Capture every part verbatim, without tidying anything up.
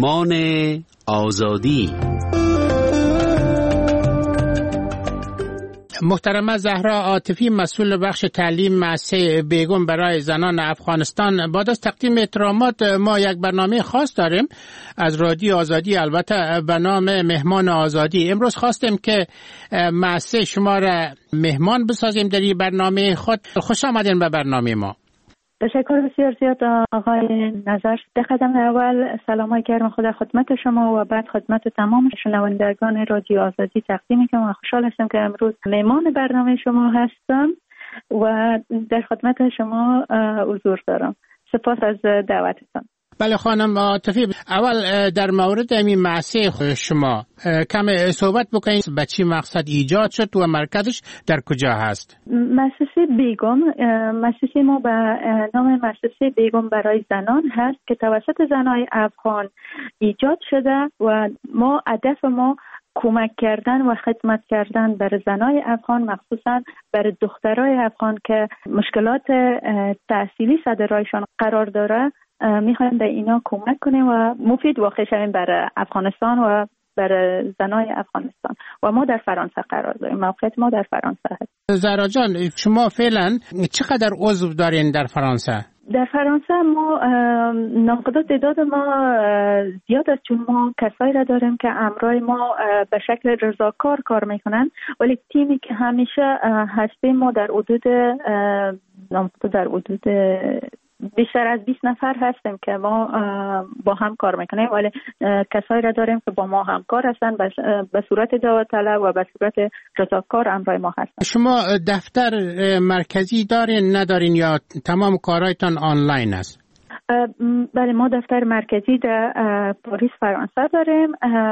مهمان آزادی. محترمه زهرا عاطفی، مسئول بخش تعلیم مؤسسه بیگم برای زنان افغانستان، بعد از تقدیم احترامات ما یک برنامه خاص داریم از رادیو آزادی، البته به نام مهمان آزادی. امروز خواستیم که مؤسسه شما را مهمان بسازیم در این برنامه خود. خوش آمدین به برنامه ما. تشکر بسیار زیاد آقای نظر. در قدم اول سلامای گرم خدا خدمت شما و بعد خدمت تمام شنوندگان رادیو آزادی تقدیم می‌کنم و خوشحال هستم که امروز مهمان برنامه شما هستم و در خدمت شما حضور دارم. سپاس از دعوتتان. بله خانم عاطفی، اول در مورد این مؤسسه شما کم صحبت بکنید. به چی مقصد ایجاد شد و مرکزش در کجا هست؟ مؤسسه بیگم، مؤسسه ما به نام مؤسسه بیگم برای زنان هست که توسط زنای افغان ایجاد شده و ما هدف ما کمک کردن و خدمت کردن بر زنای افغان، مخصوصا بر دخترای افغان که مشکلات تحصیلی سر راهشان قرار داره. میخوایم به اینا کمک کنیم و مفید واقع شویم برای افغانستان و برای زنای افغانستان. و ما در فرانسه قرار داریم. موقعیت ما در فرانسه هست. زهرا جان، شما فعلا چقدر عضو دارین در فرانسه؟ در فرانسه ما نامقدار تعداد ما زیاد است، چون ما کسایی را داریم که همراه ما به شکل رضاکار کار میکنن، ولی تیمی که همیشه هستیم ما در حدود نامقدار در حدود بیشتر از بیست نفر هستیم که ما با هم کار میکنیم، ولی کسایی را داریم که با ما همکار هستن به صورت داوطلب و به صورت رضاکار همراه ما هستن. شما دفتر مرکزی دارین ندارین یا تمام کارهایتان آنلاین است؟ بله، ما دفتر مرکزی در پاریس فرانسه داریم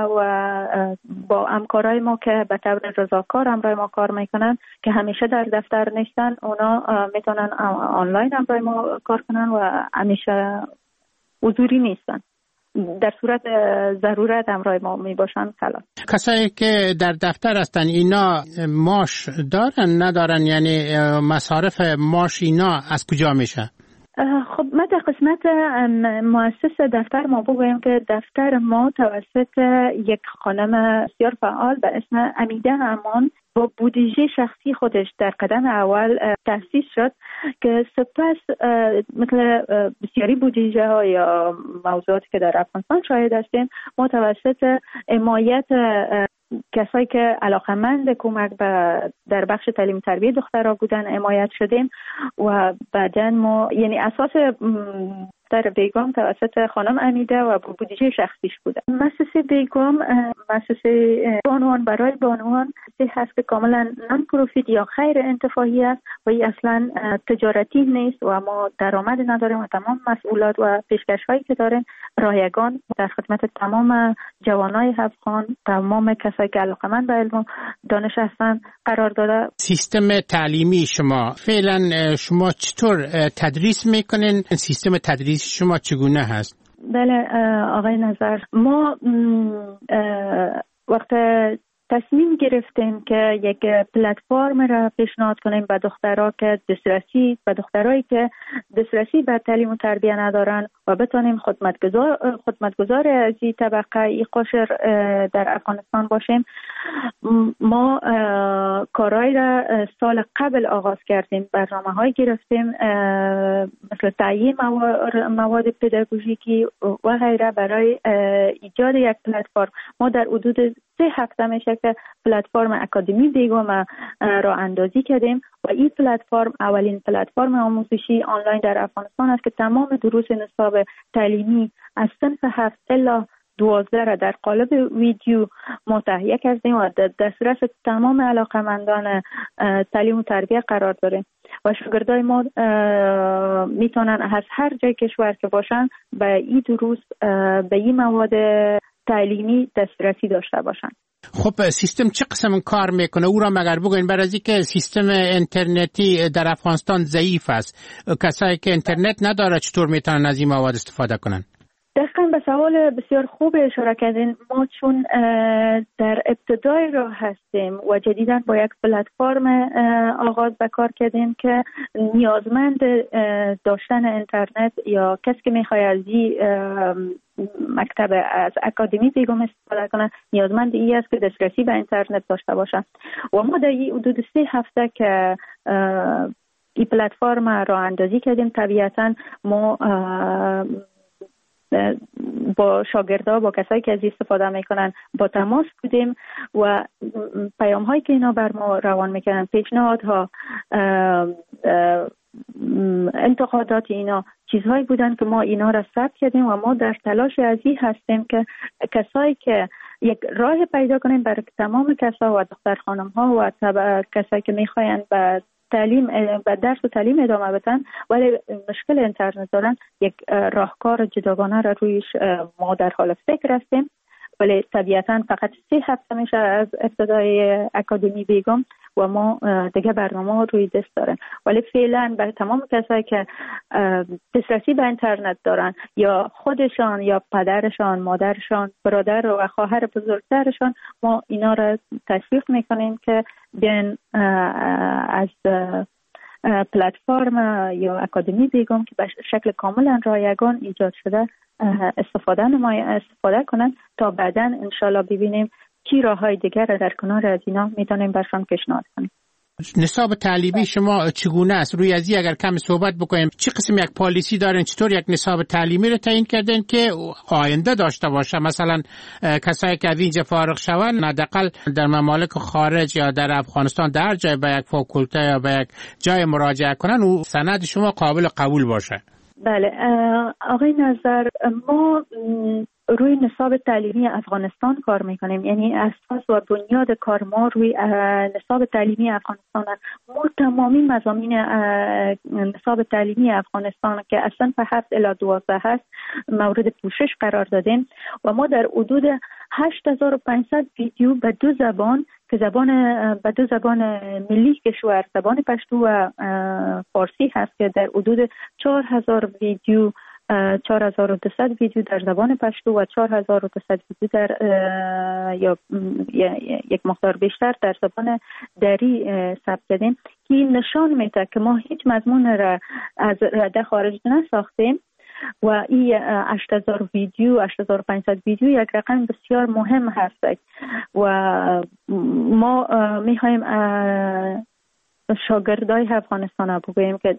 و با همکارای ما که به طور رضاکار همراه ما کار میکنن که همیشه در دفتر نیستن، اونا میتونن آنلاین همراه ما کار کنن و همیشه حضوری نیستن. در صورت ضرورت همراه ما می باشن خلاص. کسایی که در دفتر هستن اینا معاش دارن ندارن؟ یعنی مصارف معاش اینا از کجا میشه؟ خب ما در قسمت مؤسسه دفتر ما بگویم که دفتر ما توسط یک خانم بسیار فعال به اسم امیده امان با بودجه شخصی خودش در قدم اول تأسیس شد که سپس مثل بسیاری بودجه ها یا موضوعاتی که در افغانستان شاهد هستیم، ما توسط حمایت کسایی که علاقمند کمک به در بخش تعلیم تربیت دخترها بودن حمایت شدیم و بعداً ما یعنی اساس در بیگم توسط خانم امیده و بودجه شخصیش بوده. مؤسسه بیگم مؤسسه بانوان برای بانوان هست که کاملا نان پروفیت یا غیر انتفاعی است و این اصلا تجارتی نیست و ما درآمد نداریم و تمام مسئولات و پیشکش‌هایی که داریم رایگان در خدمت تمام جوانای افغان، تمام کسایی که علاقه‌مند به علم و دانش هستن قرار داده. سیستم تعلیمی شما فعلا شما چطور تدریس میکنین؟ سیستم تدریس شما چگونه هست؟ بله آقای نظر، ما وقت تصمیم گرفتیم که یک پلتفرم را پیشنهاد کنیم به دخترها که دسترسی به دخترایی که دسترسی به تعلیم و تربیت ندارن و بتونیم خدمتگزار خدمتگزار از این طبقه این قشر در افغانستان باشیم. ما کارهای را سال قبل آغاز کردیم، برنامه‌های گرفتیم مثل تعیین مواد پداگوژیکی و غیره برای ایجاد یک پلتفرم. ما در حدود سه هفته میشه که پلتفرم اکادمی بیگم را اندازی کردیم و این پلتفرم اولین پلتفرم آموزشی آنلاین در افغانستان است که تمام دروس نصاب تعلیمی از صنف هفت الی دوازده را در قالب ویدیو ما تهیه کردیم و در دسترس تمام علاقمندان تعلیم و تربیت قرار داریم و شاگردای ما میتونن از هر جای کشور که باشن به این دروس به این مواد تعلیمی دسترسی داشته باشن. خب سیستم چه قسم کار میکنه؟ او را مگر بگوین، برای اینکه سیستم اینترنتی در افغانستان ضعیف است. کسایی که اینترنت نداره چطور میتونن از این مواد استفاده کنن؟ دقیقاً به سوال بسیار خوب اشاره کردین. ما چون در ابتدای راه هستیم و جدیداً با یک پلتفرم آغاز به کار کردیم که نیازمند داشتن اینترنت یا کسی که میخواد از این مکتب از اکادمی بیگم استفاده کنه نیازمند این است که دسترسی به اینترنت داشته باشه و ما در این حدود سه هفته که این پلتفرم راه اندازی کردیم طبیعتاً ما با شاگردها با کسایی که از استفاده میکنن با تماس بودیم و پیام هایی که اینا بر ما روان میکنن، پیشنهادها، انتقادات اینا چیزهایی بودن که ما اینا را ثبت کردیم و ما در تلاش از این هستیم که کسایی که یک راه پیدا کنیم برای تمام کسا و دختر خانم ها و کسایی که میخواین به تعلیم به درس و تعلیم ادامه بدن ولی مشکل اینترنت دارن یک راهکار جداگانه را رویش ما در حال فکر هستیم. ولی طبیعتاً فقط سه هفته میشه از ابتدای اکادمی بیگم و ما دیگه برنامه روی دست داریم. ولی فعلا برای تمام کسایی که دسترسی به اینترنت دارن یا خودشان یا پدرشان، مادرشان، برادر و خواهر بزرگترشان ما اینا را تشویق میکنیم که بیان از پلتفرم یا اکادمی بیگم که به شکل کاملا رایگان ایجاد شده استفاده نمای استفاده کنن تا بعداً انشالله ببینیم کی راههای دیگر را در کنار از اینا میتونیم برشان پیشنهاد کنیم. نصاب تعلیمی شما چگونه است؟ روی ازی اگر کم صحبت بکنیم چه قسم یک پالیسی دارین؟ چطور یک نصاب تعلیمی رو تعیین کردین که آینده داشته باشه؟ مثلا کسایی که از اینجا فارغ شون حداقل در ممالک خارج یا در افغانستان در جای به یک فاکولته یا به یک جای مراجعه کنن و سند شما قابل قبول باشه. بله آقای نظر، ما روی نصاب تعلیمی افغانستان کار میکنیم، یعنی اساس و بنیاد کار ما روی نصاب تعلیمی افغانستان است. ما تمامی مضامین نصاب تعلیمی افغانستان که اصلا به هفت الی دوازده هست مورد پوشش قرار دادیم و ما در حدود هشت هزار و پانصد ویدیو به دو زبان که زبان به دو زبان ملی کشور، زبان پشتو و فارسی هست که در حدود چهار هزار ویدیو چهار هزار و دویست ویدیو در زبان پشتو و چهار هزار و دویست ویدیو در یا یک مقدار بیشتر در زبان دری ثبت کردیم که نشان میده که ما هیچ مضمون را از رده خارج نساختیم و این هشت هزار ویدیو هشت هزار و پانصد ویدیو یک رقم بسیار مهم هست و ما میخوایم شاگردای افغانستان بگوییم که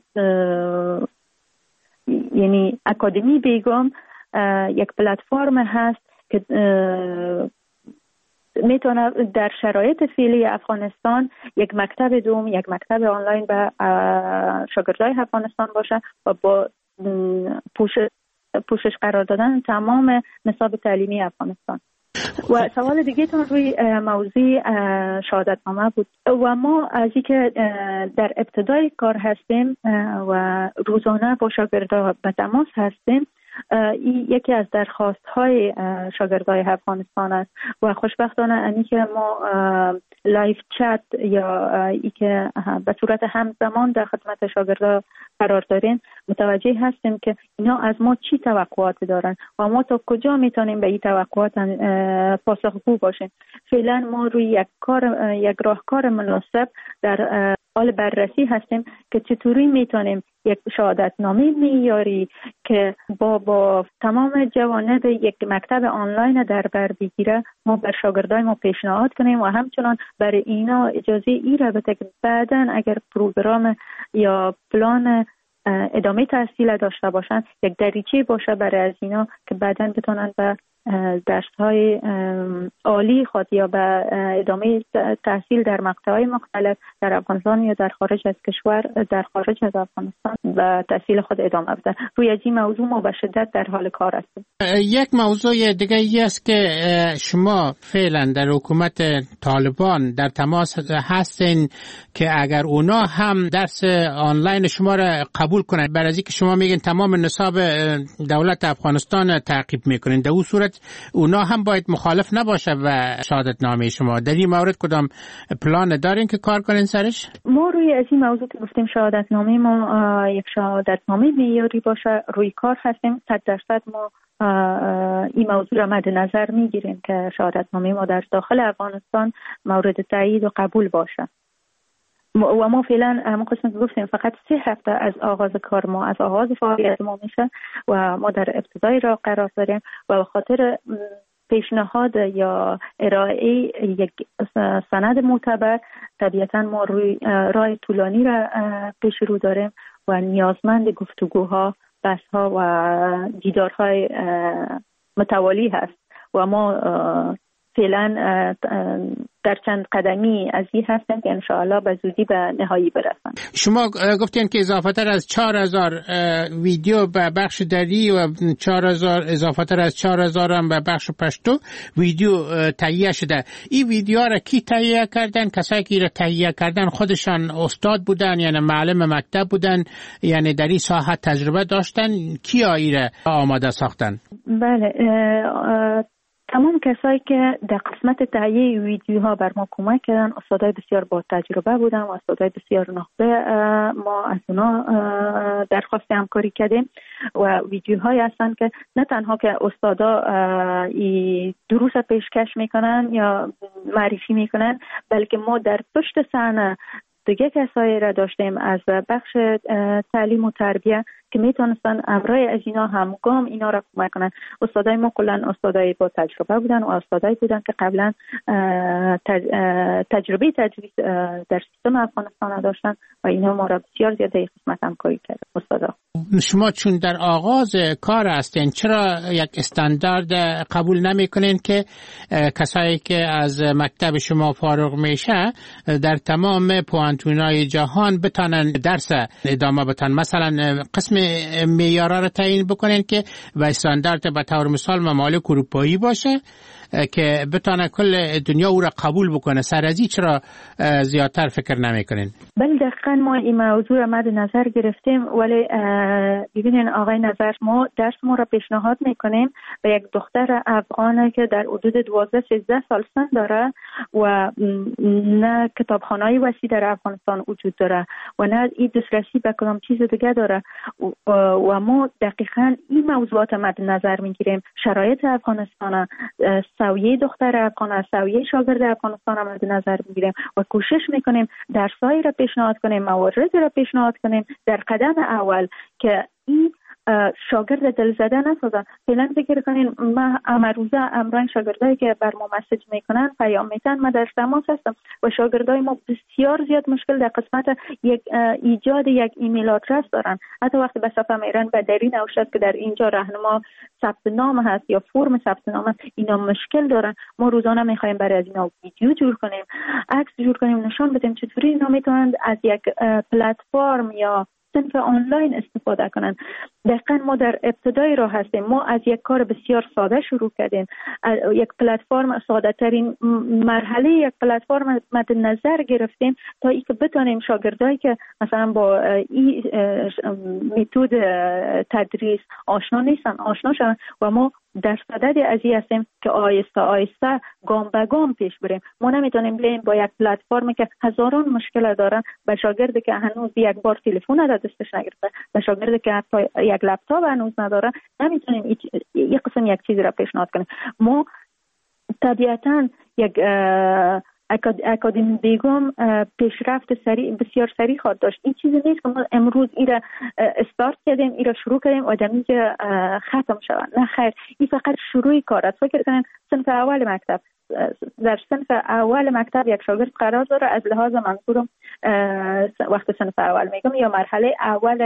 یعنی اکادمی بیگم یک پلتفرم هست که میتونه در شرایط فعلی افغانستان یک مکتب دوم، یک مکتب آنلاین به شاگردای افغانستان باشه و با پوشش پوشش قرار دادن تمام نصاب تعلیمی افغانستان. و سوال دیگه تون روی موضوع شهادتنامه بود و ما از اینکه در ابتدای کار هستیم و روزانه با شاگردان به تماس هستیم، این یکی از درخواست های شاگردای افغانستان است و خوشبختانه اینی که ما لایف چت یا ای که به صورت همزمان در خدمت شاگردا قرار داریم متوجه هستیم که اینا از ما چی توقعات دارن و ما تا کجا میتونیم به این توقعات پاسخگو باشیم. فعلا ما روی یک کار یک راهکار مناسب در حال بررسی هستیم که چطوری میتونیم یک شهادتنامه معیاری که با با تمام جوانب یک مکتب آنلاین در بر بگیره ما بر شاگردای ما پیشنهاد کنیم و همچنان برای اینا اجازه ای را بده که بعداً اگر پروگرام یا پلان ادامه تحصیل داشته باشن یک دریچه باشه برای از اینا که بعداً بتونن به درس‌های عالی خود یا به ادامه تحصیل در مقطع‌های مختلف در افغانستان یا در خارج از کشور در خارج از افغانستان و تحصیل خود ادامه بدن. روی از این موضوع ما به شدت در حال کار هستیم. یک موضوع دیگه ای است که شما فعلا در حکومت طالبان در تماس هستین که اگر اونا هم درس آنلاین شما را قبول کنن، برای اینکه شما میگین تمام نصاب دولت افغانستان تعقیب میکنین، در اون صورت شاید اونا هم باید مخالف نباشه و شهادت نامه شما. در این مورد کدام پلان دارین که کار کنین سرش؟ ما روی از این موضوع که گفتیم شهادت نامه ما یک شهادت نامه معیاری باشه روی کار هستیم. صد درصد ما این موضوع را مد نظر میگیریم که شهادت نامه ما در داخل افغانستان مورد تایید و قبول باشه. و ما فعلا همون قسمت گفتیم فقط سه هفته از آغاز کار ما، از آغاز فعالیت ما میشه و ما در ابتدای راه قرار داریم و به خاطر پیشنهاد یا ارائه یک سند معتبر طبیعتا ما روی راه طولانی را پیش رو داریم و نیازمند گفتگوها، بحث‌ها و دیدارهای متوالی هست و ما فعلا در چند قدمی از این هستن که انشاءالله به زودی به نهایی برسن. شما گفتین که اضافه تر از چهار هزار ویدیو به بخش دری و چهار هزار اضافه تر از چهار هزار هم به بخش پشتو ویدیو تهیه شده. این ویدیو را کی تهیه کردن؟ کسایی که را تهیه کردن خودشان استاد بودن یعنی معلم مکتب بودن یعنی در این ساحت تجربه داشتن؟ کیا این را آماده ساختن؟ بله تمام کسایی که در قسمت تهیه ویدیوها بر ما کمک کردن استادای بسیار با تجربه بودن و استادای بسیار نخبه. ما از اونا درخواست همکاری کردیم و ویدیوهایی هستن که نه تنها که استادا دروس پیشکش میکنن یا معرفی میکنن بلکه ما در پشت صحنه دیگه کسایی را داشتیم از بخش تعلیم و تربیه که میتونستن امرای از اینا همگام اینا را کمک کنن. استادای ما کلن استادای با تجربه بودن و استادایی بودن که قبلا تجربه تدریس در سیستم افغانستان داشتن و اینا ما را بسیار زیاد در قسمت همکاری کردن استادا. شما چون در آغاز کار هستین چرا یک استاندارد قبول نمیکنین که کسایی که از مکتب شما فارغ میشه در تمام پوانتونای جهان بتانن درس ادامه بدن؟ مثلا قسم معیارا رو تعیین بکنین که و استاندارد به طور مثال ممالک اروپایی باشه که بتانه کل دنیا او را قبول بکنه. سر از این چرا زیادتر فکر نمیکنین؟ بله دقیقاً ما این موضوع را مد نظر گرفتیم ولی ببینین آقای نظر ما درس ما را پیشنهاد میکنیم به یک دختر افغانه که در حدود دوازده سیزده سال سن داره و نه کتابخانه‌ای وسیع در افغانستان وجود داره و نه این دسترسی به کدام چیز دیگه داره و ما دقیقاً این موضوعات مد نظر میگیریم. شرایط افغانستان، سویه دختر افغان، سویه شاگرد افغانستان را مد نظر میگیریم و کوشش میکنیم درسایی را پیشنهاد کنیم، مواردی را پیشنهاد کنیم در قدم اول که این شاگرد دل زده نسازن. فعلا فکر کنین ما امروزه امران شاگردایی که بر ما مسیج میکنن پیام میتن ما در تماس هستم و شاگردای ما بسیار زیاد مشکل در قسمت یک ایجاد یک ایمیل آدرس دارن. حتی وقتی به صفحه میرن به دری نوشته که در اینجا راهنما ثبت نام هست یا فرم ثبت نام هست، اینا مشکل دارن. ما روزانه میخوایم برای از اینا ویدیو جور کنیم، عکس جور کنیم، نشان بدیم چطوری اینا میتونن از یک پلتفرم یا صنف آنلاین استفاده کنن. دقیقاً ما در ابتدای راه هستیم. ما از یک کار بسیار ساده شروع کردیم، یک پلتفرم ساده ترین مرحله یک پلتفرم مد نظر گرفتیم تا اینکه بتونیم شاگردایی که مثلا با این متد تدریس آشنا نیستن آشنا شون و ما در صدد از این هستیم که آیسته آیسته گام به گام پیش بریم. ما نمیتونیم بریم با یک پلتفرمی که هزاران مشکل دارن به شاگردی که هنوز یک بار تلفن را دستش نگرفته، به شاگردی که حتی یک لپتاپ هنوز نداره، نمیتونیم یک قسم یک چیزی را پیشنهاد کنیم. ما طبیعتاً یک اکادمی بیگم پیشرفت سریع بسیار سریع خواهد داشت. این چیزی نیست که ما امروز ایره استارت کردیم، ایره شروع کردیم و دمیجه ختم شود. نه خیر، این فقط شروع کار است. فکر کنین صنف اول مکتب، در صنف اول مکتب یک شاگرد قرار داره، از لحاظ منظورم وقت صنف اول میگم یا مرحله اول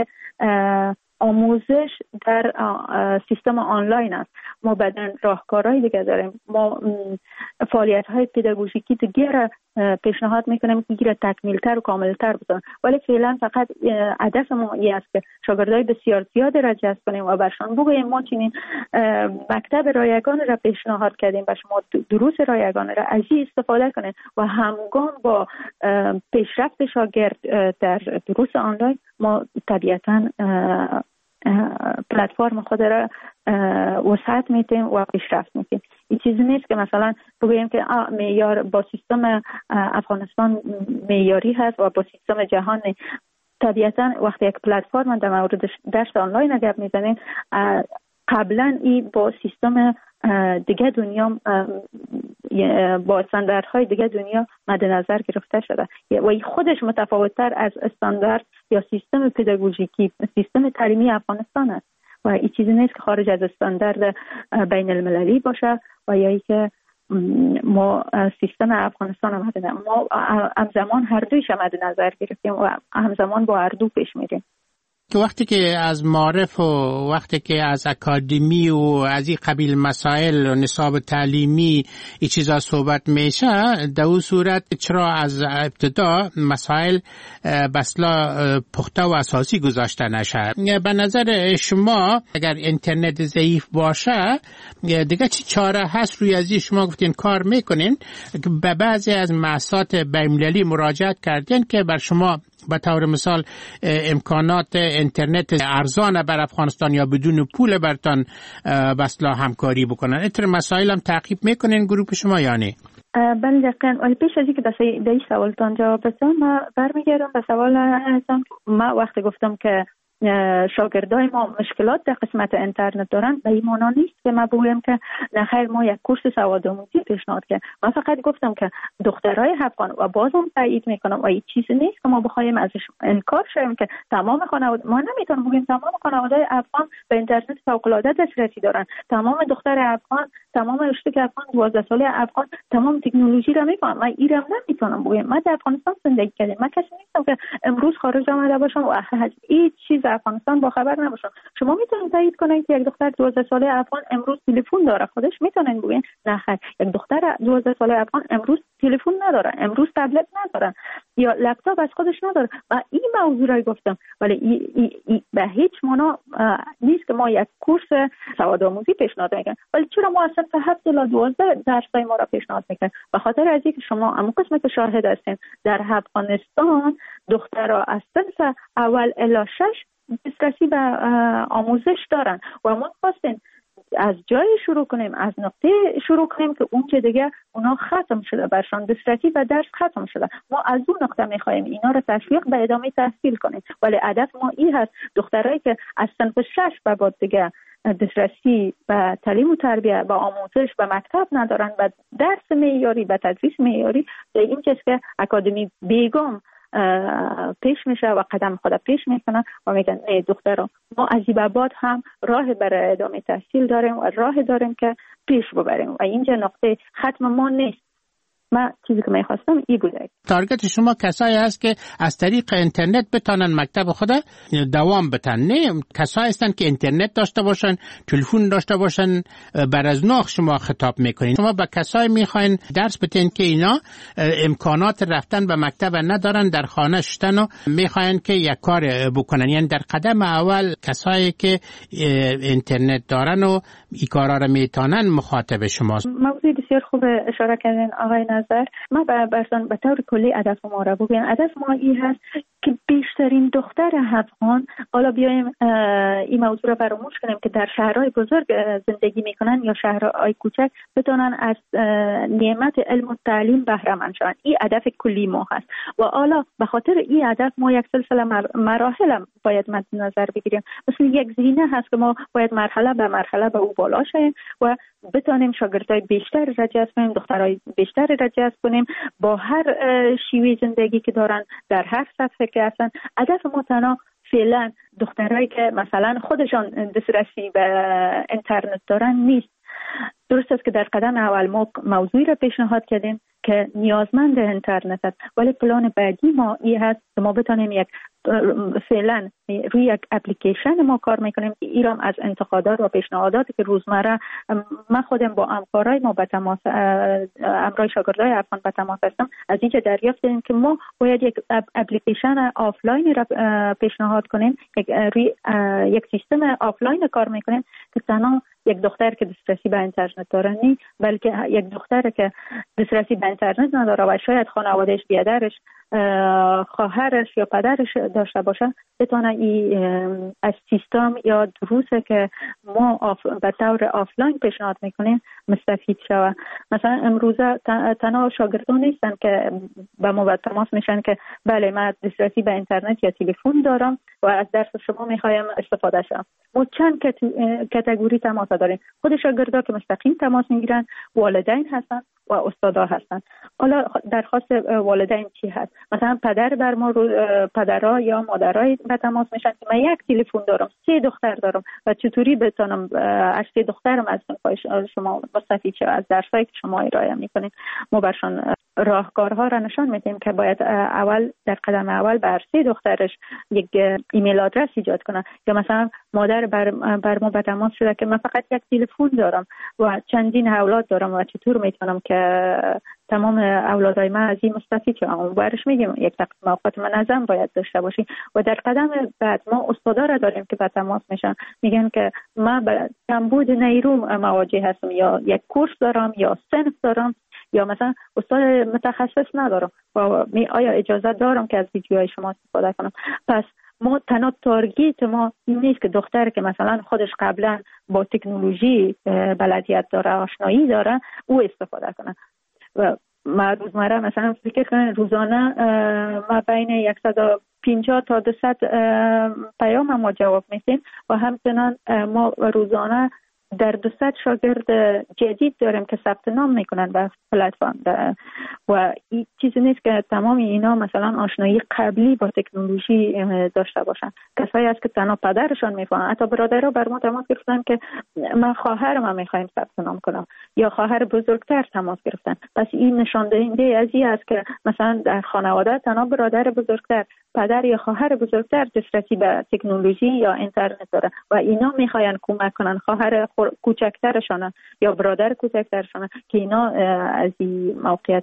آموزش در سیستم آنلاین است. ما بعدن راهکارهای دیگه داریم، ما فعالیت‌های پداگوژیکی دیگه را پیشنهاد میکنیم که دیگه تکمیل‌تر و کامل‌تر بکنن. ولی فعلا فقط هدف ما این است که شاگردای بسیار زیاد را جذب کنیم و برشان بگوییم ما چنین مکتب رایگان را پیشنهاد کردیم و شما دروس رایگان را از این استفاده کنید و همگام با پیشرفت شاگرد در دروس آنلاین ما طبیعتاً پلتفرم خود را وسعت میتیم و پیشرفت میتیم. این چیزی نیست که مثلا بگوییم که معیار با سیستم افغانستان معیاری هست و با سیستم جهانی. طبیعتا وقتی یک پلتفرم در مورد درس آنلاین گپ میزنیم، قبلا این با سیستم دیگه دنیا، با استانداردهای دیگه دنیا مد نظر گرفته شده و این خودش متفاوت‌تر از استاندارد یا سیستم پداگوژیکی، سیستم تعلیمی افغانستان است و این چیزی نیست که خارج از استاندارد بین المللی باشه و یا اینکه ما سیستم افغانستان آمده. ما همزمان هر دویش مد نظر گرفتیم و همزمان با هر دو پیش میریم. که وقتی که از معارف و وقتی که از اکادمی و از این قبیل مسائل و نصاب تعلیمی این چیزا صحبت میشه، در اون صورت چرا از ابتدا مسائل بسلا پخته و اساسی گذاشته نشه؟ به نظر شما اگر اینترنت ضعیف باشه دیگه چی چاره هست روی ازی؟ شما گفتین کار میکنین، به بعضی از مؤسسات بین‌المللی مراجعت کردین که بر شما به طور مثال امکانات اینترنت ارزان بر افغانستان یا بدون پول برتان بسلا همکاری بکنن. اینطور مسائل هم تعقیب میکنین گروه شما یا نه؟ بله دقیقاً. ولی پیش از اینکه به این سوالتان جواب بدم، ما برمیگردم به سوال هستم. ما وقتی گفتم که شاگردای ما مشکلات در قسمت اینترنت دارن، به این معنا نیست که ما بگویم که نخیر ما یک کورس سوادآموزی پیشنهاد کردیم. من فقط گفتم که دخترای افغان و بازم تایید میکنم و این چیزی نیست که ما بخوایم ازش انکار شیم که تمام خانواده، ما نمیتونیم بگیم تمام خانواده‌های افغان به اینترنت فوق العاده دسترسی دارن، تمام دختر افغان، تمام اشتک افغان، دوازده ساله افغان تمام تکنولوژی را میفهمن. من ایران نمیتونم بگم. من در افغانستان زندگی کردم، من کسی نیستم که امروز خارج آمده باشم و هیچ چیز افغانستان با خبر نباشم. شما میتونید تایید کنید که یک دختر دوازده ساله افغان امروز تلفن داره، خودش میتونن بگین نه خیر یک دختر دوازده ساله افغان امروز تلفن نداره، امروز تبلت نداره یا لپتاپ از خودش نداره. و این موضوع را گفتم، ولی ای ای ای به هیچ معنا نیست که ما یک کورس سوادآموزی پیشنهاد میکنیم. ولی چرا ما اصلا تا هفت تا دوازده درسای ما را پیشنهاد میکنیم؟ به خاطر از اینکه شما اما قسمت که شاهد هستین در افغانستان دخترها از صنف اول الی شش دسترسی به آموزش دارن و ما خواستیم از جای شروع کنیم، از نقطه شروع کنیم که اون که دیگه اونا ختم شده، برشان دسترسی و درس ختم شده. ما از اون نقطه میخوایم اینا رو تشویق به ادامه تحصیل کنیم. ولی هدف ما این هست دخترایی که از صنف شش به بعد دیگه دسترسی به تعلیم و تربیت، به آموزش، به مکتب ندارن، به درس معیاری، به تدریس معیاری، به این چیز که اکادمی بیگم پیش میشه و قدم خود پیش میکنن و میگن نه دختران ما از این بعد هم راه برای ادامه تحصیل داریم و راه داریم که پیش ببریم و اینجا نقطه ختم ما نیست. من چیزی که میخواستم ای بوده. تارگت شما کسایی هست که از طریق اینترنت بتانن مکتب خود دوام بتن، نه کسایی هستن که اینترنت داشته باشن، تلفن داشته باشن. بر از ناخ شما خطاب میکنین. شما به کسایی میخواین درس بتین که اینا امکانات رفتن به مکتب ندارن، در خانه شدن و میخواین که یک کار بکنن. یعنی در قدم اول کسایی که اینترنت دارن و این کارا رو میتونن مخاطب شماست. موضوع بسیار خوب اشاره کردین آقای نظر. ما برسان به طور کلی هدف ما را بگویم. هدف ما این هست که بیشترین دختر افغان، حالا بیایم این موضوع را فراموش کنیم که در شهرهای بزرگ زندگی میکنن یا شهرهای کوچک، بتونن از نعمت علم و تعلیم بهره مند شوند. این هدف کلی ما هست و حالا به خاطر این هدف ما یک سلسله مراحل هم باید مد نظر بگیریم. مثل یک زینه هست که ما باید مرحله به مرحله به او بالا شیم و بتونیم شاگردای بیشتر را جذب کنیم، دخترای بیشتر را جذب کنیم با هر شیوه زندگی که دارن، در هر سطحی که هستن. هدف ما تنها فعلا دخترایی که مثلا خودشان دسترسی به اینترنت دارن نیست. درست است که در قدم اول ما موضوعی را پیشنهاد کردیم که نیازمند اینترنت است، ولی پلان بعدی ما این هست که ما بتونیم یک فعلا روی یک اپلیکیشن ما کار میکنیم که ایران از انتقادات و پیشنهاداتی که روزمره من خودم با همکارای ما به تماس، همراه شاگردای افغان به تماس هستم، از اینجا دریافت کردیم که ما باید یک اپلیکیشن آفلاین را پیشنهاد کنیم، یک روی یک سیستم آفلاین کار میکنیم که تنها یک دختر که دسترسی به اینترنت داره نی، بلکه یک دختر که دسترسی به اینترنت نداره و شاید خانوادهش بیادرش خواهرش یا پدرش داشته باشه بتونه این از سیستم یا دروسه که ما آف به طور آفلاین پیشنهاد میکنیم مستفید شوه. مثلا امروزه تنها شاگردان نیستن که به ما به تماس میشن که بله من دسترسی به اینترنت یا تلفن دارم و از درس شما میخوایم استفاده شم. ما چند کاتگوری تماس داریم. خود شاگردا که مستقیم تماس میگیرن، والدین هستن و استادا هستن. حالا درخواست والدین چی هست؟ مثلا پدر بر ما رو پدرها یا مادرای به تماس میشن که من یک تلفن دارم، سه دختر دارم و چطوری بتونم از سه دخترم از شما مستفید شم، از درسایی که شما ارائه میکنید. ما برشان راهکارها را نشان میدیم که باید اول در قدم اول بر سه دخترش یک ایمیل آدرس ایجاد کنه، یا مثلا مادر بر, بر ما به تماس شده که من فقط یک تلفن دارم و چندین اولاد دارم و چطور میتونم که تمام اولادای من از این مستفید شوم. برش میگیم یک تقسیم اوقات منظم باید داشته باشی. و در قدم بعد ما استادا را داریم که به تماس میشن، میگن که من به کمبود نیرو مواجه هستم، یا یک کورس دارم یا صنف دارم، یا مثلا استاد متخصص ندارم و می آیا اجازه دارم که از ویدیوهای شما استفاده کنم. پس ما تنها تارگت ما این نیست که دختر که مثلا خودش قبلا با تکنولوژی بلدیت داره، آشنایی داره، او استفاده کنه. و ما روزمره مثلا فکر کنم روزانه ما بین صد و پنجاه تا دویست پیام ما جواب میدیم و همچنان ما روزانه در دویست شاگرد جدید داریم که ثبت نام میکنن به پلتفرم و این چیزی نیست که تمام اینا مثلا آشنایی قبلی با تکنولوژی داشته باشن. کسایی هست که تنها پدرشان میفهمن. حتی برادرها بر ما تماس گرفتن که من خواهرم هم میخوایم ثبت نام کنم، یا خواهر بزرگتر تماس گرفتن. پس این نشان دهنده از این است که مثلا در خانواده تنها برادر بزرگتر، پدر یا خواهر بزرگتر دسترسی به تکنولوژی یا اینترنت داره و اینا میخواین کمک کنن خواهر کوچکترشان یا برادر کوچکترشان که اینا از این موقعیت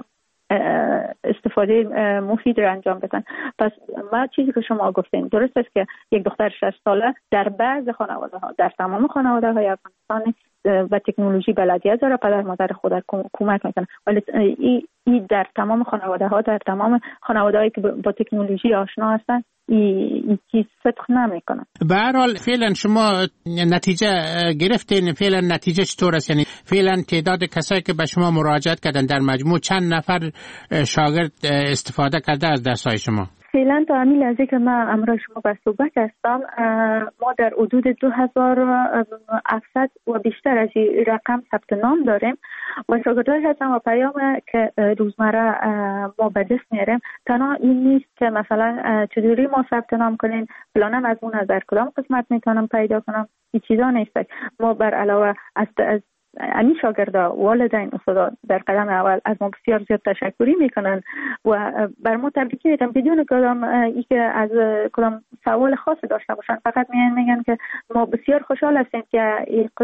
استفاده مفید را انجام بدن. پس ما چیزی که شما گفتین درست است که یک دختر شصت ساله در بعض خانواده ها، در تمام خانواده های افغانستان و تکنولوژی بلدیت داره، پدر مادر خود کمک میکنه، ولی این ای در تمام خانواده ها، در تمام خانواده هایی که با تکنولوژی آشنا هستن این چیز صدق نمیکنه. به هر حال فعلا شما نتیجه گرفتین، فعلا نتیجه چطور است؟ یعنی فعلا تعداد کسایی که به شما مراجعت کردن در مجموع چند نفر شاگرد استفاده کرده از درس‌های شما؟ فعلا تا همین لحظه که من امروز شما به صحبت هستم ما در حدود دو هزار و هفتصد و بیشتر از این رقم ثبت نام داریم و شاگردای هستن و پیام که روزمره ما به دست میاریم تنها این نیست که مثلا چجوری ما ثبت نام کنیم، فلانم از اون در کدام قسمت میتونم پیدا کنم، این چیزا نیست. ما بر علاوه از امی شاگردا، والدین، استادا در قدم اول از ما بسیار زیاد تشکری میکنن و بر ما تبریک میگن بدون کدام ای که از کدام سوال خاصی داشته باشن. فقط میگن میگن که ما بسیار خوشحال هستیم که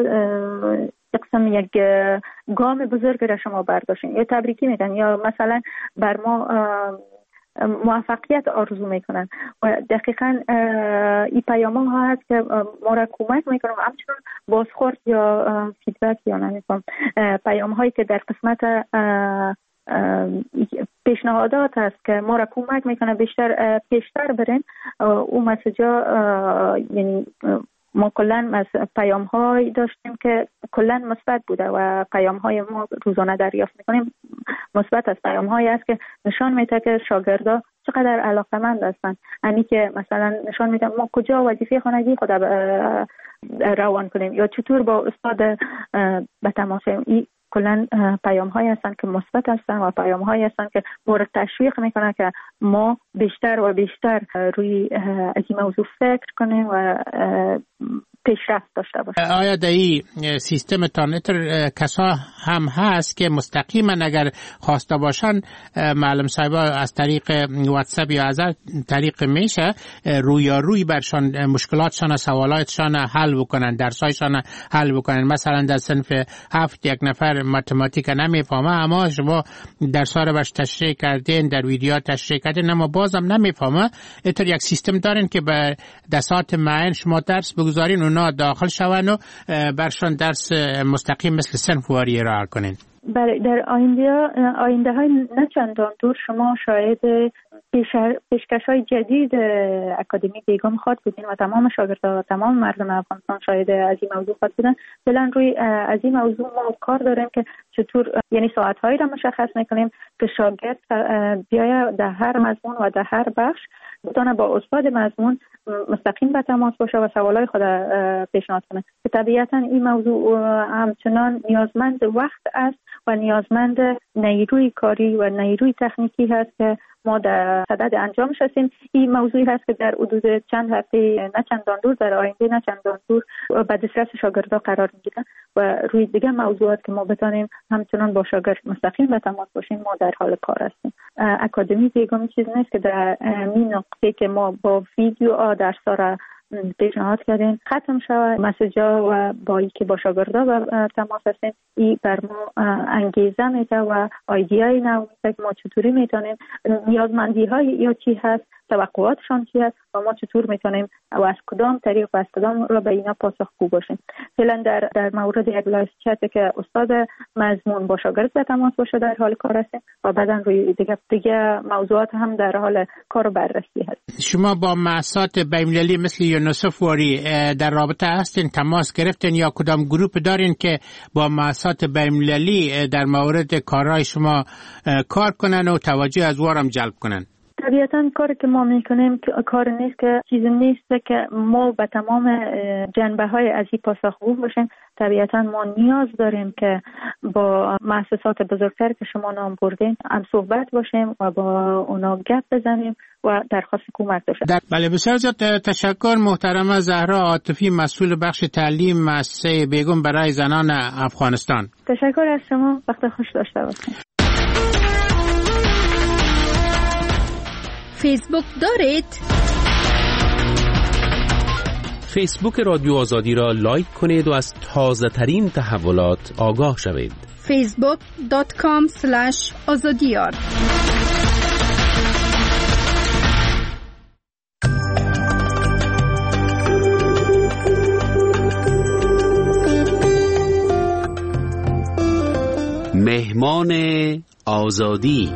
قسم یک گام بزرگ را شما برداشتین، یا تبریکی میگن یا مثلا بر ما موفقیت آرزو میکنن و دقیقاً این پیام ها هست که ما را کمک میکنن و همچنان بازخورد یا فیدبک یا نمیکنم پیام هایی که در قسمت پیشنهادات هست که ما را کمک میکنه بیشتر پیشتر بریم. اون مسیج ها یعنی ما کلن پیام های داشتیم که کلن مثبت بوده و پیام های ما روزانه دریافت میکنیم مثبت از پیام هایی است که نشان میده که شاگردا چقدر علاقه‌مند هستن. یعنی که مثلا نشان میده ما کجا وظیفه خانگی خود روان کنیم یا چطور با استاد به تماس. این کلا پیام هایی هستن که مثبت هستن و پیام هایی هستن که ما رو تشویق میکنه که ما بیشتر و بیشتر روی از این موضوع فکر کنیم و پیشرفت داشته باشیم. آیا در این سیستم تانتر کسا هم هست که مستقیما اگر خواسته باشن معلم صاحبا از طریق واتساپ یا از طریق میشه رویاروی برشان مشکلاتشان سوالاتشان حل بکنن، درسایشان حل بکنن؟ مثلا در صنف هفت یک نفر متماتیک نمیفهمه اما شما درس‌ها رو برش تشریح کردین، در ویدیو تشریح کردین اما بازم نمیفهمه، اینطور یک سیستم دارین که به دسات معین شما درس بگذارین اونا داخل شون و برشان درس مستقیم مثل صنف واری ارائه کنین؟ بله، در آینده آینده های نه چندان دور شما شاید پیشکش های جدید اکادمی بیگم خواد بودین و تمام شاگردان و تمام مردم افغانستان شاید از این موضوع خواد بودن. فعلا روی از این موضوع ما کار داریم که چطور یعنی ساعت هایی را مشخص میکنیم که شاگرد بیاید در هر مضمون و در هر بخش بتونه با استاد مضمون مستقیم به تماس باشه و سوالای خود پیشنهاد کنه. که طبیعتا این موضوع همچنان نیازمند وقت است و نیازمند نیروی کاری و نیروی تکنیکی هست که ما در صدد انجامش هستیم. این موضوعی هست که در حدود چند هفته نه چندان دور در آینده نه چندان دور به دسترس شاگردان قرار میگیرن و روی دیگه موضوعات که ما بتونیم همچنان با شاگرد مستقیم به تماس باشیم ما در حال کار هستیم. اکادمی بیگم چیز نیست که در این نقطه که ما با ویدیو درس را پیشنهاد کردیم ختم شود مسیجا و با ای که با شاگردا و تماس هستیم. این بر ما انگیزه میده و ایده‌ای نو میده که ما چطوری میتونیم نیازمندی های یا چی هست، توقعاتشان چی هست و ما چطور میتونیم و از کدام طریق و از کدام را به اینا پاسخگو باشیم. فعلا در در مورد یک لایو چت که استاد مضمون با شاگرد به تماس باشه در حال کار هستیم و بعداً روی دیگه دیگه موضوعات هم در حال کار و بررسی هست. شما با مؤسسات بین‌المللی مثل یونیسف واری در رابطه هستین، تماس گرفتین یا کدام گروپ دارین که با مؤسسات بین‌المللی در مورد کارهای شما کار کنن و توجه از وارم جلب کنن؟ طبیعتاً کاری که ما میکنیم کار نیست که چیزی نیست که ما به تمام جنبه های از این پاسخگو باشیم. طبیعتاً ما نیاز داریم که با مؤسسات بزرگتر که شما نام بردین هم صحبت باشیم و با اونا گپ بزنیم و درخواست کمک داشتیم. بله، بسیار زیاد تشکر محترمه زهرا عاطفی، مسئول بخش تعلیم مؤسسه بیگم برای زنان افغانستان. تشکر از شما، وقت خوش داشته باشید. فیسبوک دارید؟ فیسبوک رادیو آزادی را لایک کنید و از تازه ترین تحولات آگاه شوید. فیسبوک دات کام اسلش آزادیار. مهمان آزادی.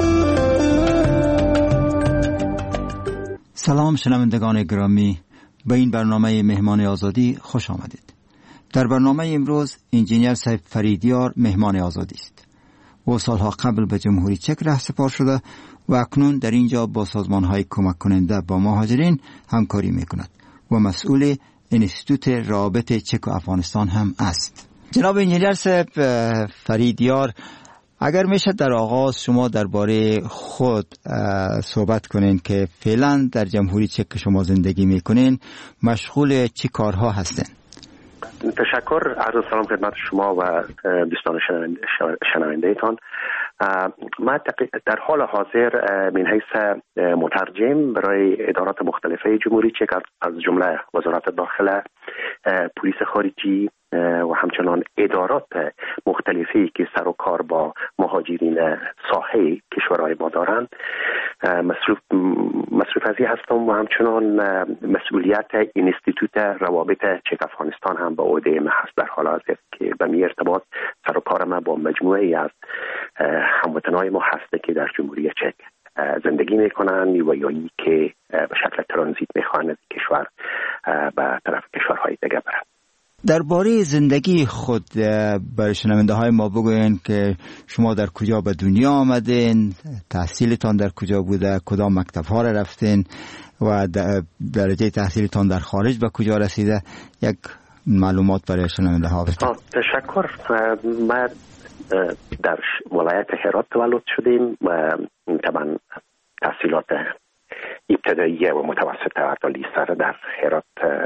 سلام شنوندگان گرامی، به این برنامه مهمان آزادی خوش آمدید. در برنامه امروز انجینیر صاحب فریدیار مهمان آزادی است. او سالها قبل به جمهوری چک رهسپار شده و اکنون در اینجا با سازمان‌های کمک کننده با مهاجرین همکاری می‌کند و مسئول انستیتوت روابط چک و افغانستان هم است. جناب انجینیر صاحب فریدیار، اگر میشه در آغاز شما درباره خود صحبت کنین که فعلا در جمهوری چک که شما زندگی میکنین مشغول چه کارها هستین؟ تشکر، عرض سلام خدمت شما و دوستان شنونده تان. من در حال حاضر من حیث مترجم برای ادارات مختلفه جمهوری چک از جمله وزارت داخله، پلیس خارجی و همچنان ادارات مختلفی که سر و کار با مهاجرین ساحل کشورهای ما دارند مصروف مصروف ازی هستم و همچنان مسئولیت انستیتوت روابط چک افغانستان هم به عهده من هست در حال حاضر که به می ارتباط سر و کار من با مجموعه از هموطنان ما هسته که در جمهوری چک زندگی میکنن و یا ای که به شکل ترانزیت میخوان از کشور به طرف کشورهای دیگه برن. درباره زندگی خود برای شنونده های ما بگوین که شما در کجا به دنیا آمدین، تحصیلتان در کجا بوده، کدام مکتب ها را رفتین و درجه تحصیلتان در خارج به کجا رسیده، یک معلومات برای شنونده ها بدید. تشکر. من در ولایت هرات تولد شدیم و طبعا تحصیلات ابتدایی و متوسطه و لیسه در هرات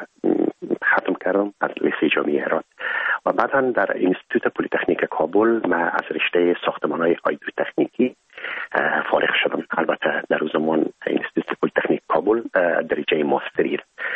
ختم کردم از لیسه جامعه هرات و بعدا در انستیتوت پلیتکنیک کابل من از رشته ساختمان‌های آیدو تکنیکی فارغ شدم. البته در اون زمان انستیتوت پلیتکنیک کابل درجه ماستری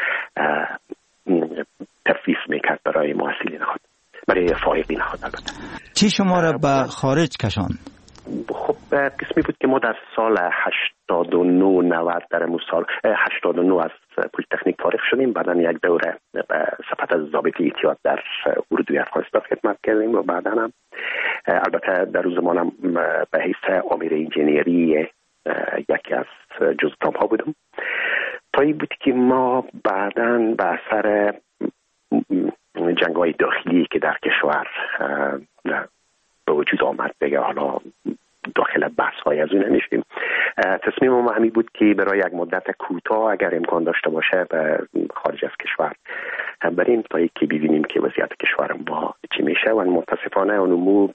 تفویض میکرد برای محصلین خود، برای فارغین خود. البته چی شما را به خارج کشاند؟ خب قسمی بود که ما در سال هشتاد هشتاد و نه نود در امون سال هشتاد و نه از پلیتکنیک فارغ شدیم. بعدن یک دوره به صفت ضابطی احتیاط در اردوی افغانستان خدمت کردیم و بعدن هم البته در اون زمانم به حیث امیر انجینیری یکی از جزء ها بودم. تا این بود که ما بعدن به اثر جنگ‌های داخلی که در کشور به وجود آمد، دیگه حالا داخل بحث های از اون نمیشیم، تصمیم ما همین بود که برای یک مدت کوتاه اگر امکان داشته باشه به خارج از کشور بریم تا اینکه ببینیم که وضعیت کشور با چی میشه. و متاسفانه اونمو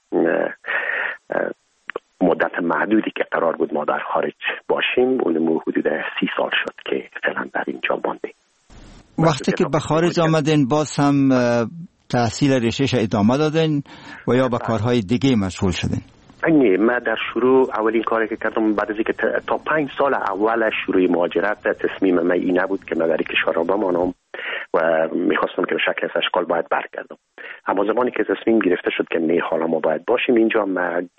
مدت محدودی که قرار بود ما در خارج باشیم اونمو حدود سی سال شد که فعلا در اینجا ماندیم. وقتی که به خارج آمدین باز هم تحصیل رشته‌اش ادامه دادین و یا به کارهای دیگه مشغول شدین؟ نه، من در شروع اولین کاری که کردم بعد از اینکه تا پنج سال اول شروع مهاجرت تصمیم من این نبود که من در کشور بمانم و میخواستم که به شکل از اشکال باید برگردم. اما زمانی که تصمیم گرفته شد که نه حالا ما باید باشیم اینجا، من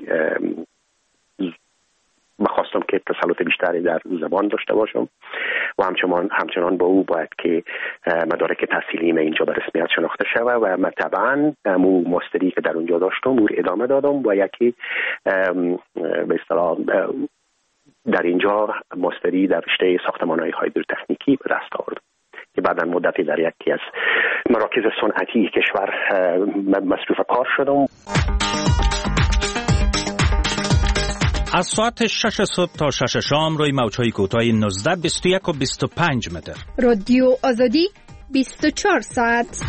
میخواستم که تسلط بیشتری در زبان داشته باشم و همچنان همچنان با او باید که مدارک تحصیلی من اینجا به رسمیت شناخته شود و من طبعا مو ماستری که در اونجا داشتم او ادامه دادم و یکی به اصطلاح در اینجا ماستری در رشته ساختمان‌های هایدروتکنیکی به دست آوردم که بعدا مدتی در یکی از مراکز صنعتی کشور مصروف کار شدم. از ساعت شش صبح تا شش شام روی موج‌های کوتاه نوزده، بیست و یک و بیست و پنج متر. رادیو آزادی بیست و چهار ساعت.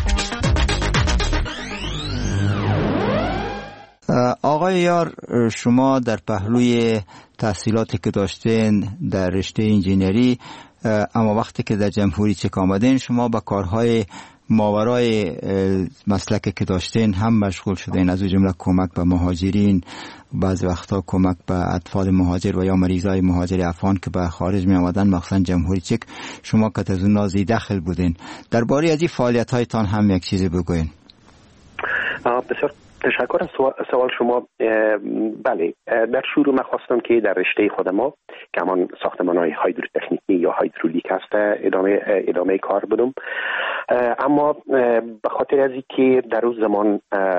آقای یار، شما در پهلوی تحصیلاتی که داشتین در رشته انجینری، اما وقتی که در جمهوری چک آمدین شما با کارهای ماورای مسلکی که داشتین هم مشغول شدین، از جمله کمک به مهاجرین، بعضی وقتا کمک به اطفال مهاجر و یا مریضای مهاجر افغان که به خارج می آمدن مخصوصا جمهوری چک. شما که از اون نازی داخل بودین، درباره از این فعالیت‌هایتان هم یک چیزی بگوین. بسیار تشکر از سوال شما. بله، در شروع من خواستم که در رشته خود ما که همان ساختمان‌های هایدروتکنیکی یا هایدرولیک هست ادامه ادامه کار بدم، اما به خاطر از اینکه در اون زمان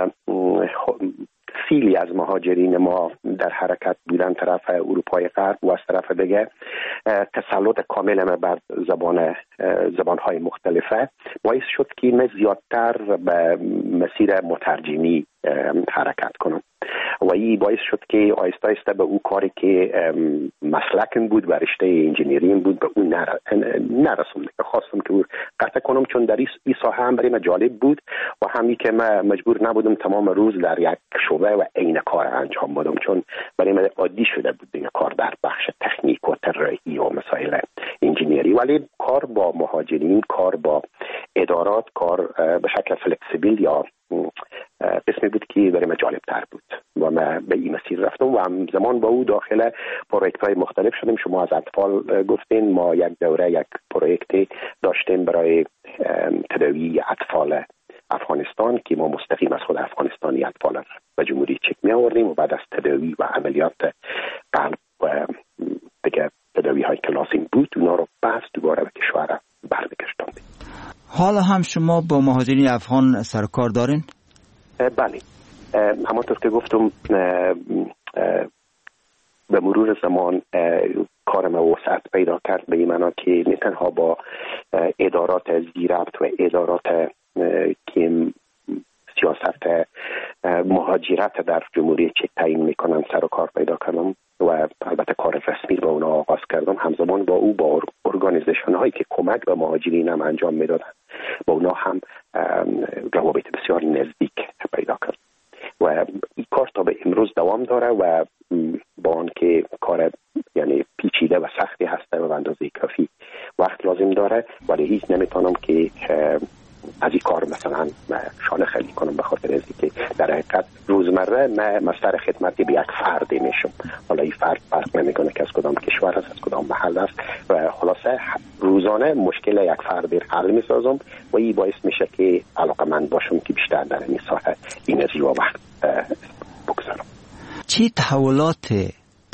خیلی از مهاجرین ما در حرکت بودن طرف اروپای غرب و از طرف دیگه تسلط کامل ما بر زبان زبان‌های مختلفه باعث شد که من زیادتر به مسیر مترجمی حرکت کنم و این باعث شد که آیسته آیسته به او کاری که مسلکم بود و رشته انجینیریم بود به اون نرسوندم. خواستم که او قطع کنم چون در این ساحه هم برای من جالب بود و همین که من مجبور نبودم تمام روز در یک شعبه و عین کار انجام بدم، چون برای من عادی شده بود دیگه کار در بخش تکنیک و طراحی و مسائل انجینیری، ولی کار با مهاجرین، کار با ادارات، کار به شکل فلکسیبل یا قسمی بود که برای من جالب تر بود و من به این مسیر رفتم و همزمان با او داخل پروژه های مختلف شدیم. شما از اطفال گفتین، ما یک دوره یک پروژه داشتیم برای تداوی اطفال افغانستان که ما مستقیم از خود افغانستانی اطفال به جمهوری چک می آوردیم و بعد از تداوی و عملیات قلب و دیگه تداوی های که لازم بود اونا رو بس دوباره به کشور برمیگشتاندیم. حالا هم شما با مهاجرین افغان سرکار دارین؟ بله، همانطور که گفتم به مرور زمان کار ما وسعت پیدا کرد به این معنا که نه تنها با ادارات زیربط و ادارات که سیاست مهاجرت در جمهوری چک تعیین میکنن سر و کار پیدا کردم و البته کار رسمی با اونا آغاز کردم. همزمان با او با ارگانیزیشن هایی که کمک به مهاجرین هم انجام میدادن با اونا هم روابط بسیار نزدیک پیدا کرد و این کار تا به امروز دوام داره و با آن که کار یعنی پیچیده و سختی هسته و اندازه کافی وقت لازم داره، ولی هیچ نمیتونم که از این کار مثلا شانه خالی کنم به خاطر از که در حقیقت روزمره من مستر خدمتی به یک فردی میشم. حالا این فرد فرق نمیکنه که از کدام کشور است، از کدام محل است و خلاصه روزانه مشکل یک فردی حل میسازم و این باعث میشه که علاقه‌مند باشم که بیشتر در این ساحه انرژی و وقت بگذارم. چی تحولات در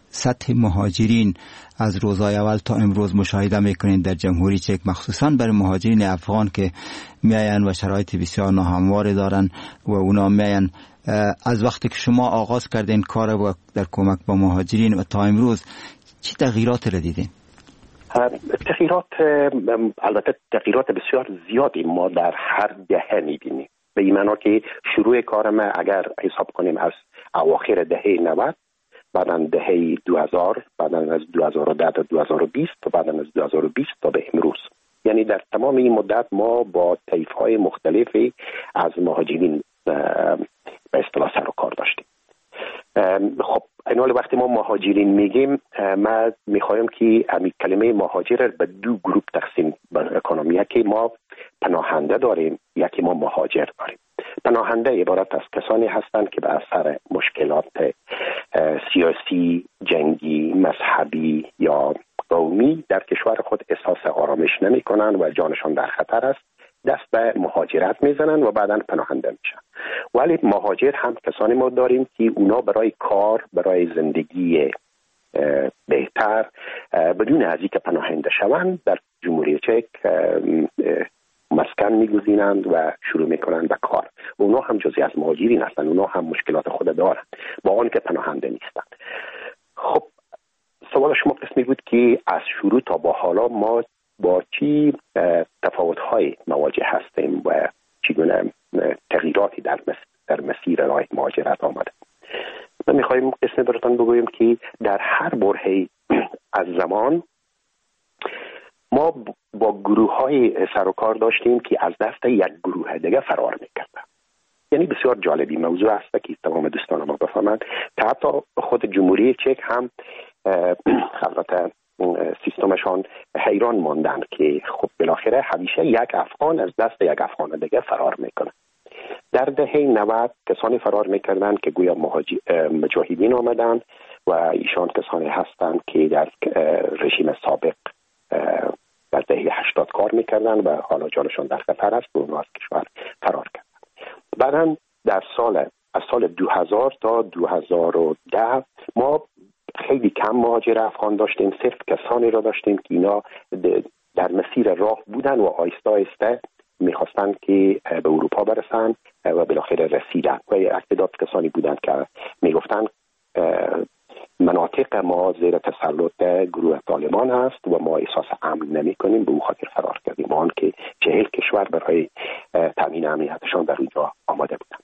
سطح مهاجرین از روزهای اول تا امروز مشاهده میکنین در جمهوری چک، مخصوصا برای مهاجرین افغان که میاین و شرایط بسیار ناهموار دارن و اونا میاین، از وقتی که شما آغاز کردین کار و در کمک با مهاجرین و تا امروز چه تغییرات را دیدین؟ تغییرات، البته تغییرات بسیار زیادی ما در هر دهه میبینیم، به این معنا که شروع کار ما اگر حساب کنیم از اواخر دهه نود، بعداً دهه دو هزار، بعداً از دو هزار و ده تا دو هزار و بیست و بعداً از دو هزار و بیست تا به امروز، یعنی در تمام این مدت ما با طیف‌های مختلفی از مهاجرین به اصطلاح سر و کار داشتیم. خب این حال وقتی ما مهاجرین میگیم، ما میخوایم که همین کلمه مهاجر به دو گروه تقسیم کنیم، یکی ما پناهنده داریم، یکی ما مهاجر داریم. پناهنده عبارت از کسانی هستند که به اثر مشکلات سیاسی، جنگی، مذهبی یا قومی در کشور خود احساس آرامش نمی کنند و جانشان در خطر است، دست به مهاجرت میزنن و بعداً پناهنده میشن. ولی مهاجر هم کسانی ما داریم که اونا برای کار، برای زندگی بهتر، بدون از اینکه پناهنده شوند در جمهوری چک مسکن میگزینند و شروع میکنند به کار. اونا هم جزئی از مهاجرین هستند، اونا هم مشکلات خود دارند با آن که پناهنده نیستند. خب سوال شما قسمی بود که از شروع تا با حالا ما با چی تفاوت‌های مواجه هستیم و چگونه تغییراتی در در مسیر راه مهاجرت آمده. ما می‌خوایم قسم براتون بگوییم که در هر برهه‌ای از زمان ما با گروه‌های سر و کار داشتیم که از دست یک گروه دیگه فرار می‌کردن. یعنی بسیار جالبی موضوع است که تمام دوستان ما بفهمند که حتی خود جمهوری چک هم البته سیستمشان حیران ماندن که خب بالاخره همیشه یک افغان از دست یک افغان دیگه فرار میکنه. در دهه نود کسانی فرار میکردن که گویا مجاهدین آمدن و ایشان کسانی هستند که در رژیم سابق در دهه هشتاد کار میکردن و حالا جانشان در خطر است و اونا از کشور فرار کردن. بعداً در سال از سال دو هزار تا دو هزار و ده ما خیلی کم مهاجر افغان داشتیم، صرف کسانی را داشتیم که اینا در مسیر راه بودن و آیسته آیسته میخواستن که به اروپا برسن و بالاخره رسیدن و یک تعداد کسانی بودن که میگفتن مناطق ما زیر تسلط گروه طالبان است و ما احساس امن نمی کنیم، به او خاطر فرار کردیم، آن که چهل کشور برای تامین امنیتشان در اونجا آماده بودن.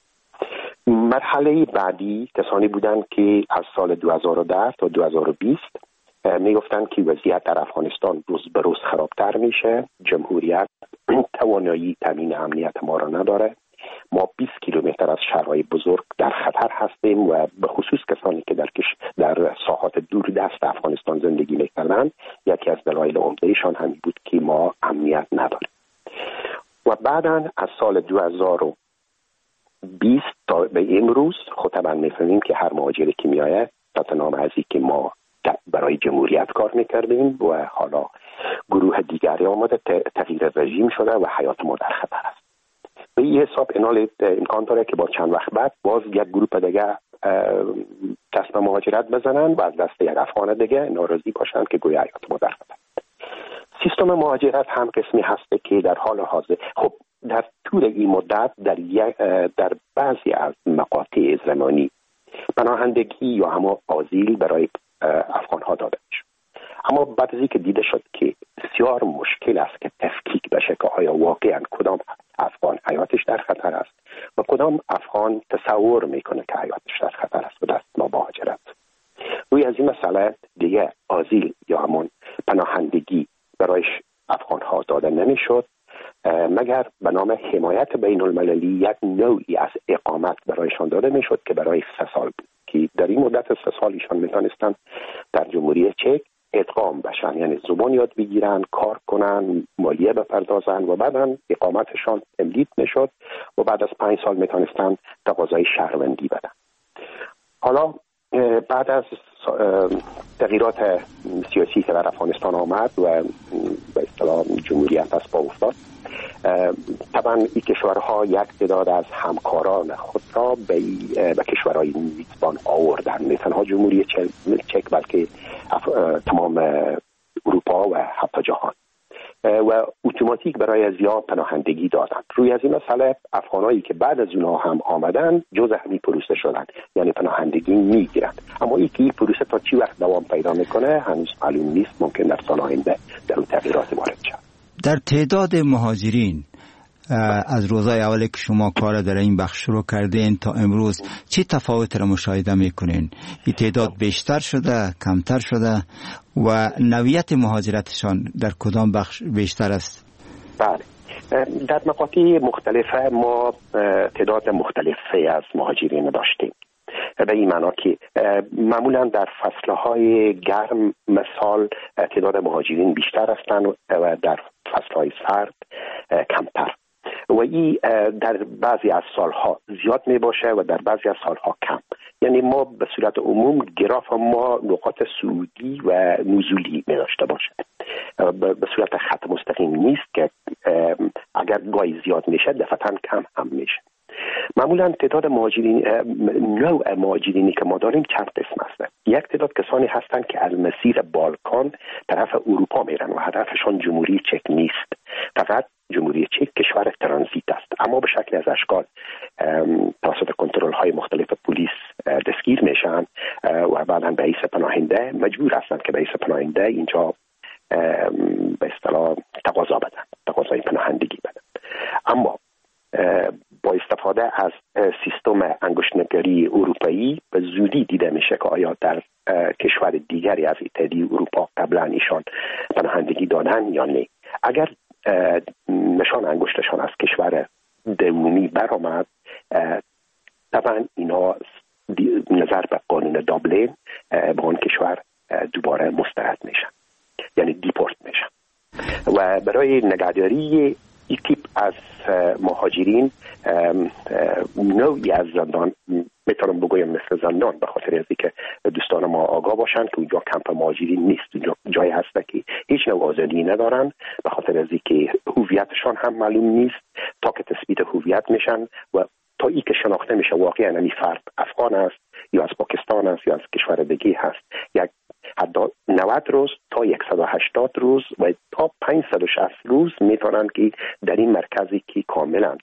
مرحله بعدی کسانی بودند که از سال دو هزار و ده تا دو هزار و بیست میگفتند که وضعیت در افغانستان روز به روز خرابتر میشه، جمهوریت توانایی تامین امنیت ما را نداره، ما بیست کیلومتر از شهرهای بزرگ در خطر هستیم و به خصوص کسانی که در کش در ساحات دور دست افغانستان زندگی میکردند، یکی از دلایل عمده‌شان همین بود که ما امنیت نداریم. و بعداً از سال دو هزار و بیست تا به امروز خب طبعا میفهمیم که هر مهاجری که میآید تا نام ازی که ما برای جمهوریت کار میکردیم و حالا گروه دیگری آمده، تغییر رژیم شده و حیات ما در خطر است. به این حساب اینال امکان داره که با چند وقت بعد باز یک گروه دیگه دست به مهاجرت بزنن و از دست یک افغان دیگه ناراضی باشن که گویا حیات ما در خطر. سیستم مهاجرت هم قسمی هست که در حال حاضر خب در طول این مدت در در بعضی از مقاطع زمانی پناهندگی یا هم آزیل برای افغان ها داده شد، اما بعد از اینکه دیده شد که بسیار مشکل است که تفکیک بشه که آیا واقعا کدام افغان حیاتش در خطر است و کدام افغان تصور میکنه که حیاتش در خطر است و دست ما مهاجرت، روی از این مسئله دیگه آزیل یا همون پناهندگی برای افغان ها داده نمیشد مگر به نام حمایت بین المللی یک نوعی از اقامت برایشان داده میشد که برای سه سال بود که در این مدت سه سال ایشان میتونستن در جمهوری چک ادغام بشن، یعنی زبان یاد بگیرن، کار کنن، مالیه بپردازن و بعداً اقامتشان تمدید میشد و بعد از پنج سال میتونستن تقاضای شهروندی بدن. حالا بعد از تغییرات سیاسی که در افغانستان آمد و به اصطلاح جمهوریت از پا افتاد. طبعا این کشورها یک تعداد از همکاران خود را به, به کشورهای میزبان آوردن، نه تنها جمهوری چک بلکه تمام اروپا و حتی جهان، و اتوماتیک برای ازیا پناهندگی دادن. روی از این مسئله افغانایی که بعد از اونها هم آمدن جزء همین پروسه شدن، یعنی پناهندگی میگیرند. اما این که این پروسه تا چی وقت دوام پیدا میکنه هنوز معلوم نیست. ممکن در سال آینده در اون تغییرات وارد شود. در تعداد مهاجرین از روزای اولی که شما کار در این بخش شروع کردین تا امروز چی تفاوت را مشاهده میکنین؟ این تعداد بیشتر شده، کمتر شده و نوعیت مهاجرتشان در کدام بخش بیشتر است؟ بله، در مقاطع مختلفه ما تعداد مختلفی از مهاجرین داشتیم، به این معنا که معمولا در فصلهای گرم مثال تعداد مهاجرین بیشتر هستند و در فصلهای سرد کمتر، و این در بعضی از سالها زیاد می باشه و در بعضی از سالها کم. یعنی ما به صورت عموم گراف ما نقاط صعودی و نزولی می داشته باشه، به صورت خط مستقیم نیست که اگر گاهی زیاد میشه دفعتاً کم هم میشه. معمولا تعداد مهاجرین، نوع مهاجرینی که ما داریم چند قسم هست. یک تعداد کسانی هستند که از مسیر بالکان طرف اروپا میرن و هدفشان جمهوری چک نیست، فقط جمهوری چک کشور ترانزیت است، اما به شکل از اشکال توسط کنترل های مختلف پلیس دستگیر میشن و بعداً به حیث پناهنده مجبور هستند که به حیث پناهنده اینجا به اصطلاح تقاضا بدن، تقاضای پناهندگی بدن. اما با استفاده از سیستم انگشت‌نگاری اروپایی به زودی دیده میشه که آیا در کشور دیگری از اتحادیه اروپا قبلا ایشان پناهندگی دادن یا نه. اگر نشان انگشتشان از کشور دومی برآمد، طبعا اینا نظر به قانون دابلین به آن کشور دوباره مسترد میشن، یعنی دیپورت میشن. و برای نگهداری این تیپ از مهاجرین نوعی از زندان، میتونم بگویم مثل زندان، به خاطر از اینکه دوستان ما آگاه باشن که اونجا کمپ مهاجرین نیست، اونجا جایی هست که هیچ نوع آزادی ندارن، به خاطر از اینکه هویتشان هم معلوم نیست تا که تثبیت هویت میشن و تا ای که شناخته میشه واقعا این فرد افغان است یا از پاکستان است یا از کشور دیگه هست، یک حتی نود روز تا صد و هشتاد روز و تا پانصد و شصت روز میتونن که در این مرکزی که کاملا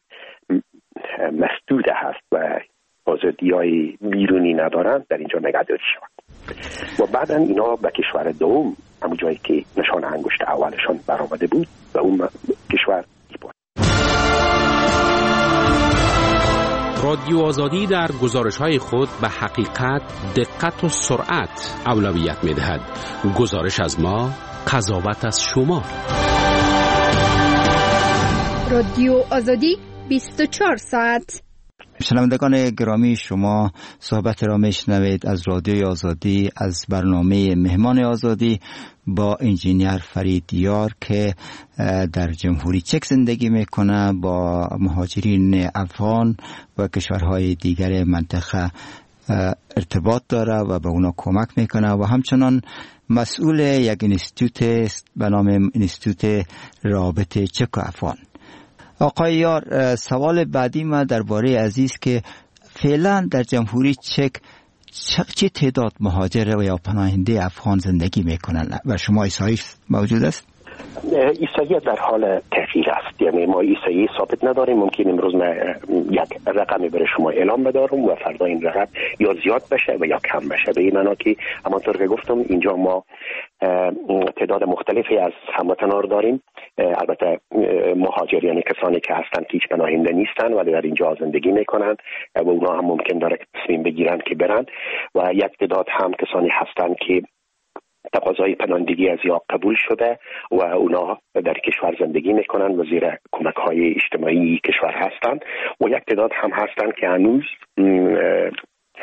مسدود هست و آزادی های بیرونی ندارن در اینجا نگهداری شوند و بعدا اینا به کشور دوم، همون جایی که نشان انگشت اولشان برآمده بود، به اون کشور دیپورت. رادیو آزادی در گزارش‌های خود به حقیقت، دقت و سرعت اولویت می‌دهد. گزارش از ما، قضاوت از شما. رادیو آزادی بیست و چهار ساعت. شنوندگان گرامی، شما صحبت را میشنوید از رادیوی آزادی، از برنامه مهمان آزادی با انجینیر فریدیار که در جمهوری چک زندگی میکنه، با مهاجرین افغان و کشورهای دیگر منطقه ارتباط داره و به اونا کمک میکنه و همچنان مسئول یک انستیتوت به نام انستیتوت رابطه چک و افغان. آقای یار، سوال بعدی ما درباره عزیز که فعلا در جمهوری چک چه تعداد مهاجر و یا پناهنده افغان زندگی میکنن و شما ایسایی موجود است؟ ایسایی در حال تغییر است، یعنی ما ایسایی ثابت نداریم. ممکن امروز من یک رقمی برای شما اعلام بدارم و فردا این رقم یا زیاد بشه و یا کم بشه، به این معنا که همانطور که گفتم اینجا ما تعداد مختلفی از هموطنان داریم. البته مهاجر یعنی کسانی که هستن که هیچ پناهنده نیستن ولی در اینجا زندگی میکنن و اونا هم ممکن داره تصمیم بگیرن که برن، و یک تعداد هم کسانی هستن که تقاضای پناهندگی از یا قبول شده و اونا در کشور زندگی میکنن و زیر کمک های اجتماعی کشور هستن، و یک تعداد هم هستن که هنوز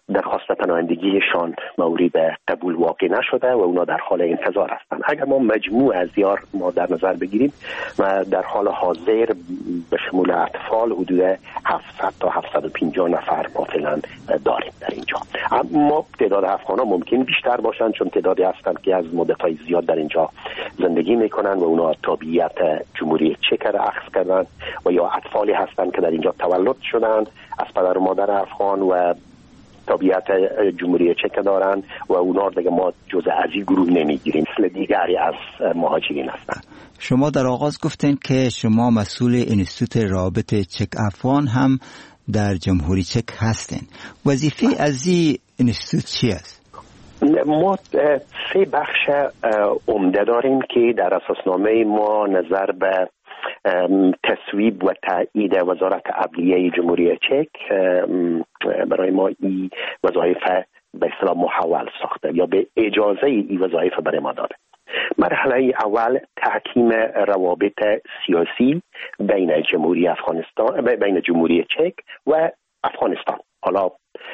درخواست پناهندگیشان مورد قبول واقع نشده و اونا در حال انتظار هستند. اگر ما مجموع از یار ما در نظر بگیریم و در حال حاضر به شمول اطفال حدود هفتصد تا هفتصد و پنجاه نفر ما فعلا داریم در اینجا. اما تعداد افغان‌ها ممکن بیشتر باشند چون تعدادی هستند که از مدت‌های زیاد در اینجا زندگی میکنن و اونا تابعیت جمهوری چک را اخذ کردن و یا اطفالی هستند که در اینجا تولد شدند از پدر و مادر افغان و تابعیت جمهوری چک دارن و اونا دیگه ما جزء از این گروه نمیگیریم، مثل دیگری از مهاجرین هستن. شما در آغاز گفتین که شما مسئول انستیتوت رابطه چک افغان هم در جمهوری چک هستین. وظیفه از این انستیتوت چی است؟ ما سه بخش عمده داریم که در اساسنامه ما نظر به تصویب و تایید وزارت عدلیه جمهوری چک برای ما این وظایف به اصطلاح محول ساخته یا به اجازه این وظایف برای ما داده. مرحله اول تحکیم روابط سیاسی بین جمهوری افغانستان بین جمهوری چک و افغانستان. حالا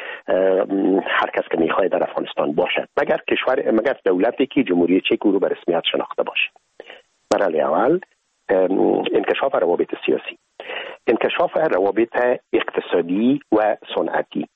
هر کس که میخواد در افغانستان باشد مگر کشور مگر دولتی که جمهوری چک رو به رسمیت شناخته باشه. مرحله اول انکشاف روابط سیاسی، انکشاف روابط اقتصادی و صنعتی.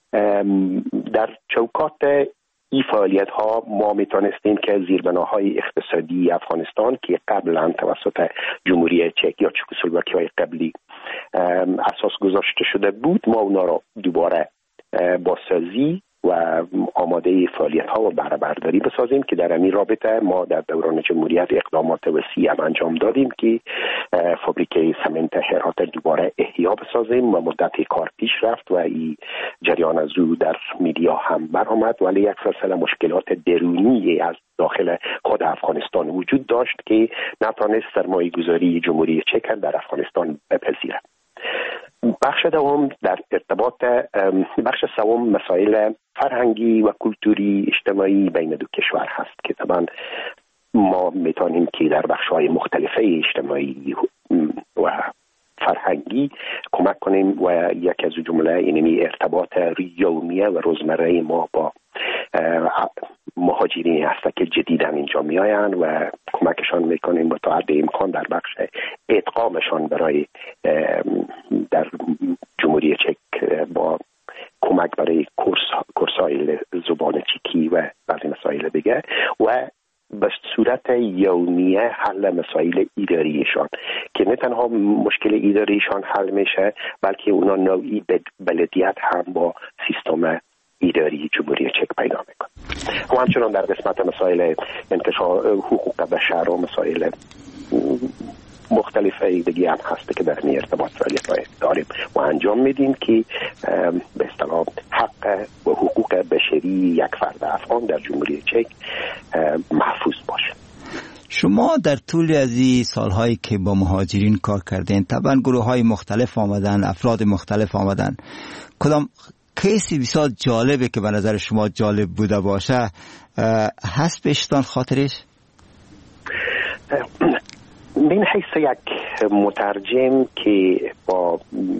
در چوکات این فعالیت ها ما میتونستیم که زیربناهای اقتصادی افغانستان که قبلا توسط جمهوری چک یا چکسلواکی های قبلی اساس گذاشته شده بود، ما اونا را دوباره بازسازی و آماده فعالیت ها و بهره برداری بسازیم که در این رابطه ما در دوران جمهوریت اقدامات وسیع هم انجام دادیم که فابریکه سمنت هرات دوباره احیا بسازیم و مدت کار پیش رفت و این جریان از او در میدیا هم برآمد، ولی یک سلسله مشکلات درونی از داخل خود افغانستان وجود داشت که نتوانست سرمایه گذاری جمهوری چک در افغانستان بپذیرد. بخش دوم در ارتباط بخش سوم مسائل فرهنگی و کلتوری اجتماعی بین دو کشور هست که طبعا ما میتونیم که در بخش‌های مختلفه اجتماعی و فرهنگی کمک کنیم و یک از جمله اینمی ارتباط یومیه و روزمره ما با مهاجرین هست که جدیداً اینجا میآیند و کمکشان میکنیم با تا حد امکان در بخش ادغامشان برای در جمهوری چک با کمک برای کورس کورسای زبان چکی و بعضی مسائل دیگه و به صورت یومیه حل مسائل اداریشان که نه تنها مشکل اداریشان حل میشه بلکه اونا نوعی بلدیت هم با سیستم اداری جمهوری چک پیدا میکنه. و همچنان در قسمت مسائل انتشار حقوق بشر و مسائل مختلف دیگه هم هست که در این ارتباط فعالیت داریم و انجام میدیم که به اصطلاح حق و حقوق بشری یک فرد افغان در جمهوری چک محفوظ باشه. شما در طول از این سالهایی که با مهاجرین کار کردین طبعا گروه های مختلف آمدن، افراد مختلف آمدن، کدام کیسی بسیار جالبه که به نظر شما جالب بوده باشه هست بهشتان خاطرش؟ من حیث یک مترجم که با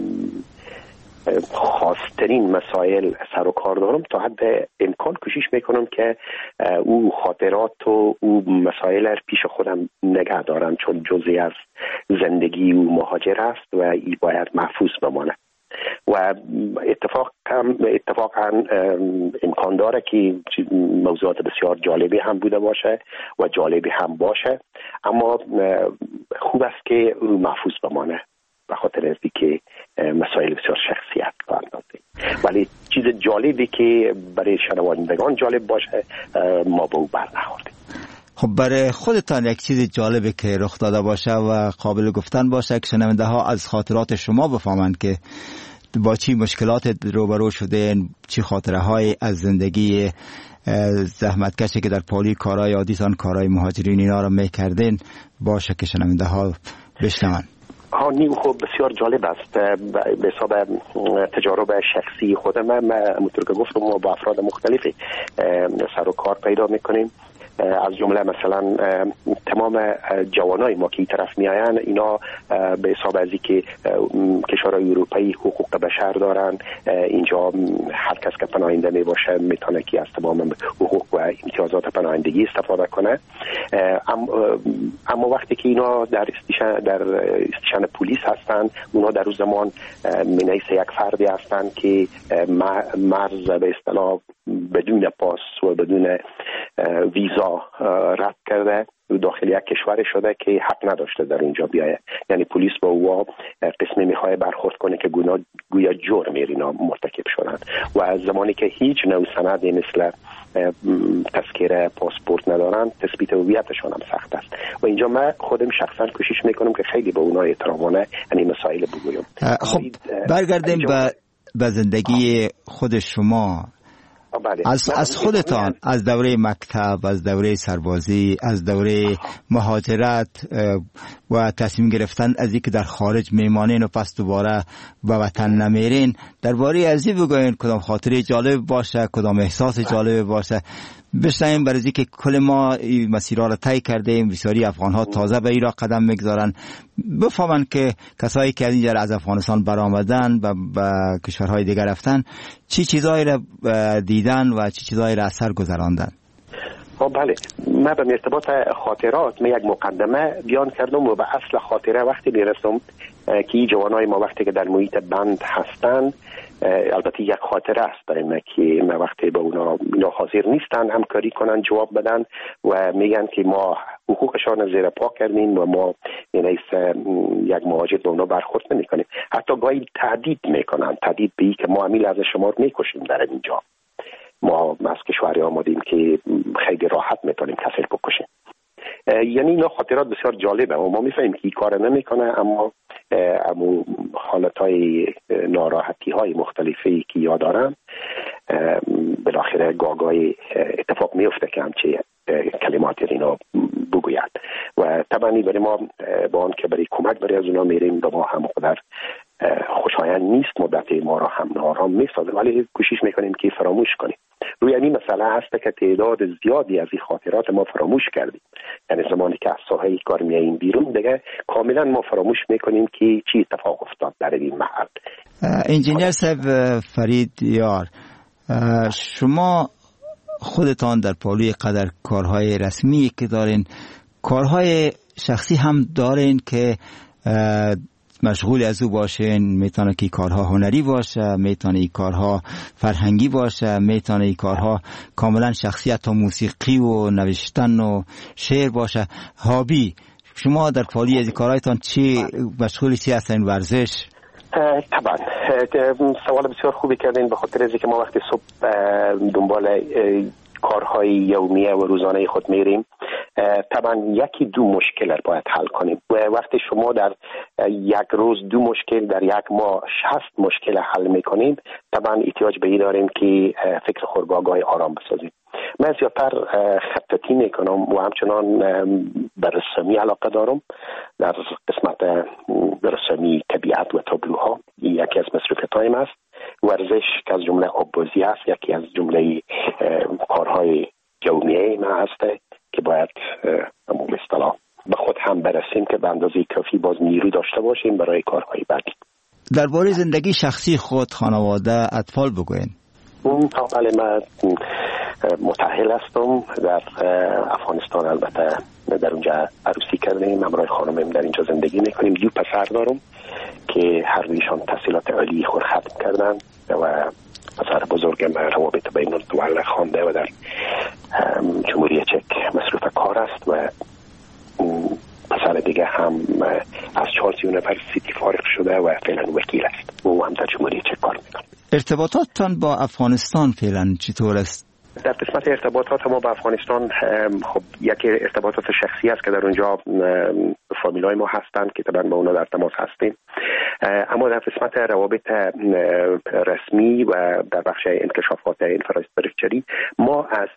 خاصترین مسائل سر و کار دارم تا حد امکان کوشش میکنم که او خاطرات و او مسائل را پیش خودم نگه دارم چون جزئی از زندگی او مهاجر است و ای باید محفوظ بمانه و اتفاق اتفاقا امکان داره که موضوعات بسیار جالبی هم بوده باشه و جالبی هم باشه، اما خوب است که او محفوظ بمانه به خاطر از که مسائل بسیار شخصیت داره. ولی چیز جالبی که برای شنوندگان جالب باشه ما به او بر نخوردیم. خب برای خودتان یک چیز جالبی که رخ داده باشه و قابل گفتن باشه که شنونده ها از خاطرات شما بفهمند که با چی مشکلات روبرو شدین، چی خاطره های از زندگی زحمتکشی که در پالی کارهای عادیتان کارهای مهاجرین اینا رو میکردین باشه که شنونده ها بشنون. ها نیو خوب بسیار جالب است به حساب تجارب شخصی خودم. همونطور که گفتم ما با افراد مختلفی سر و کار پیدا میکنیم از جمله مثلا تمام جوانای ما که این طرف میآیند اینا به حساب ازی که کشورهای اروپایی حقوق بشر دارن، اینجا هر کس که پناهنده می باشه میتونه که از تمام حقوق و امتیازات پناهندگی استفاده کنه. اما وقتی که اینا در استیشن در استیشن پلیس هستند، اونا در روز زمان منیس یک فردی هستند که مرز به اصطلاح بدون پاس و بدون ویزا رد کرده داخل یک کشور شده که حق نداشته در اونجا بیایه. یعنی پلیس با او قسمی میخواه برخورد کنه که گناه گویا جرم اینا مرتکب شدن و از زمانی که هیچ نوع سندی مثل تذکره پاسپورت ندارن، تثبیت هویتشان هم سخت است و اینجا من خودم شخصا کوشش میکنم که خیلی به اونها احترامانه این مسائل بگویم. خب برگردیم به به زندگی خود شما. از از خودتان، از دوره مکتب، از دوره سربازی، از دوره مهاجرت و تصمیم گرفتن از اینکه در خارج میمانین و پس دوباره به وطن نمیرین، درباره از این بگوین کدام خاطره جالب باشه، کدام احساس جالب باشه. بشنیم برای اینکه کل ما مسیرها را طی کردیم، بسیاری افغان ها تازه به ایران قدم میگذارن، بفهمن که کسایی که از اینجا از افغانستان برآمدن و به کشورهای دیگر رفتن چی چیزایی را دیدن و چی چیزایی را از سر گذراندن. بله، من به ارتباط خاطرات من یک مقدمه بیان کردم و به اصل خاطره وقتی میرسم که این جوانای ما وقتی که در محیط بند هستند، البته یک خاطره است برای من که ما وقتی به اونا اینا حاضر نیستن همکاری کنن، جواب بدن و میگن که ما حقوقشان زیر پا کردیم و ما یعنی یک مهاجر به اونا برخورد نمیکنیم. حتی گاهی تهدید میکنن، تهدید به که ما امیل از شما میکشیم در اینجا. ما از کشوری آمدیم که خیلی راحت میتونیم کسی بکشیم. یعنی اینا خاطرات بسیار جالبه و ما میفهمیم که این کار نمیکنه، اما اما حالتهای ناراحتی های مختلفی که یاد دارم بالاخره گاگای اتفاق میفته که همچه کلماتی اینا بگوید و طبعا برای ما با آن که برای کمک برای از اونا میریم و ما هم قدر خوشایند نیست، مدت ما را هم نارام میسازه، ولی کوشش میکنیم که فراموش کنیم. روی این مسئله هست که تعداد زیادی از این خاطرات ما فراموش کردیم. یعنی زمانی که از ساحه کار میاییم بیرون دیگه کاملا ما فراموش میکنیم که چی اتفاق افتاد در این محل. انجینیر صاحب فرید یار، شما خودتان در پالوی قدر کارهای رسمی که دارین، کارهای شخصی هم دارین که مشغول از او باشین، میتونه که کارها هنری باشه، میتونه این کارها فرهنگی باشه، میتونه این کارها کاملا شخصیت و موسیقی و نوشتن و شعر باشه. هابی شما در پالی از کارهایتان چی مشغولی چی هستین؟ ورزش؟ طبعا سوال بسیار خوبی کردین، به خاطر اینکه ما وقتی صبح دنبال کارهای یومیه و روزانه خود میریم، طبعا یکی دو مشکل را باید حل کنیم و وقتی شما در یک روز دو مشکل، در یک ماه شصت مشکل حل میکنیم، طبعا احتیاج به این داریم که فکر خود با آگاهی آرام بسازیم. من زیادتر خطاطی میکنم و همچنان به رسمی علاقه دارم، در قسمت رسمی طبیعت و تابلوها یکی از مصروفیت‌هایم است. ورزش که از جمله آببازی است، یکی از جمله کارهای یومیه من هسته که باید به اصطلاح به خود هم برسیم که به اندازه کافی باز نیرو داشته باشیم برای کارهای بعدی. درباره زندگی شخصی خود، خانواده، اطفال بگوین. بله، من متأهل هستم در افغانستان، البته در اونجا عروسی کردیم، همراه خانمم در اینجا زندگی میکنیم. دو پسر دارم که هر دویشان تحصیلات عالی خود ختم کردن و پسر بزرگم روابط بین الدول خوانده و در جمهوری چک مصروف کار است و پسر دیگه هم از چارلز یونیورسیتی فارغ شده و فعلا وکیل است و هم در جمهوری چک کار میکنه. ارتباطاتتان با افغانستان فعلا چطور است؟ در قسمت ارتباطات ما با افغانستان خب یک ارتباطات شخصی است که در اونجا فامیلای ما هستند که طبعا با اونا در تماس هستیم. اما در قسمت روابط رسمی و در بخش انکشافات اینفراستراکچری ما از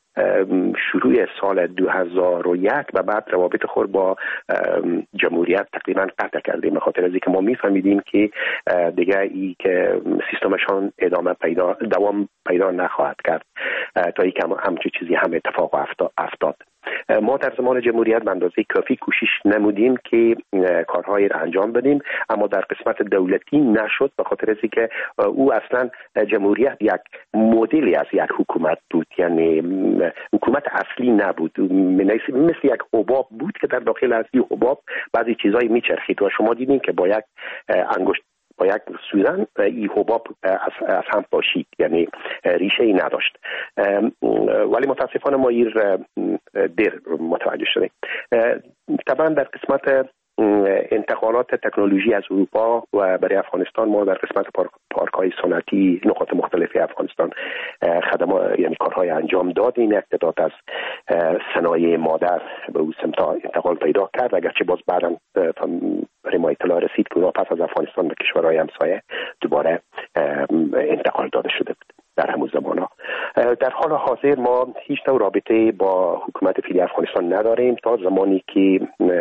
شروع سال دو هزار و یک و بعد روابط خود با جمهوریت تقریبا قطع کردیم، به خاطر از اینکه ما میفهمیدیم که دیگه ای که سیستمشان ادامه پیدا دوام پیدا نخواهد کرد تا اینکه همچین چیزی هم اتفاق افتاد. ما در زمان جمهوریت به اندازه کافی کوشش نمودیم که کارهایی را انجام بدیم، اما در قسمت دولتی نشد، به خاطر از اینکه او اصلا جمهوریت یک مدلی از یک حکومت بود، یعنی حکومت اصلی نبود، مثل یک حباب بود که در داخل از این حباب بعضی چیزایی میچرخید و شما دیدین که با یک انگشت با یک سوزن این حباب از, از هم پاشید، یعنی ریشه ای نداشت. ولی متاسفانه ما این دیر متوجه شدیم. طبعا در قسمت انتقالات تکنولوژی از اروپا و برای افغانستان ما در قسمت پارک های سنتی نقاط مختلفی افغانستان خدمات یعنی کارهای انجام دادیم. اقتداد از صنایع مادر به او سمت انتقال پیدا کرد، اگرچه باز بعداً برای ما اطلاع رسید که پس از افغانستان به کشورهای همسایه دوباره انتقال داده شده بود در همون زمانا. در حال حاضر ما هیچ نوع رابطه با حکومت فعلی افغانستان نداریم تا زمانی که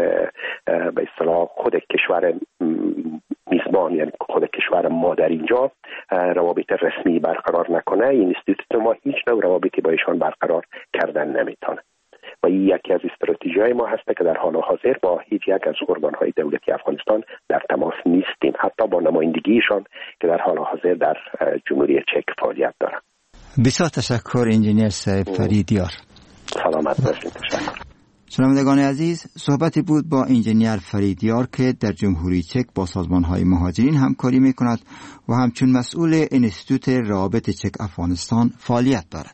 به اصطلاح خود کشور میزبان یعنی خود کشور مادر اینجا روابط رسمی برقرار نکنه. این اینستیتوت ما هیچ نوع روابطی با ایشان برقرار کردن نمیتونه و این یکی از استراتژی‌های ما هست که در حال حاضر با هیچ یک از ارگان‌های دولتی افغانستان در تماس نیستیم، حتی با نمایندگیشان که در حال حاضر در جمهوری چک فعالیت دارند. بسیار تشکر انجینیر سیف فریدیار. سلامت باشید. تشکر. شنوندگان عزیز، صحبتی بود با انجینیر فریدیار که در جمهوری چک با سازمان‌های مهاجرین همکاری می‌کند و همچون مسئول اینستیتوت روابط چک افغانستان فعالیت دارد.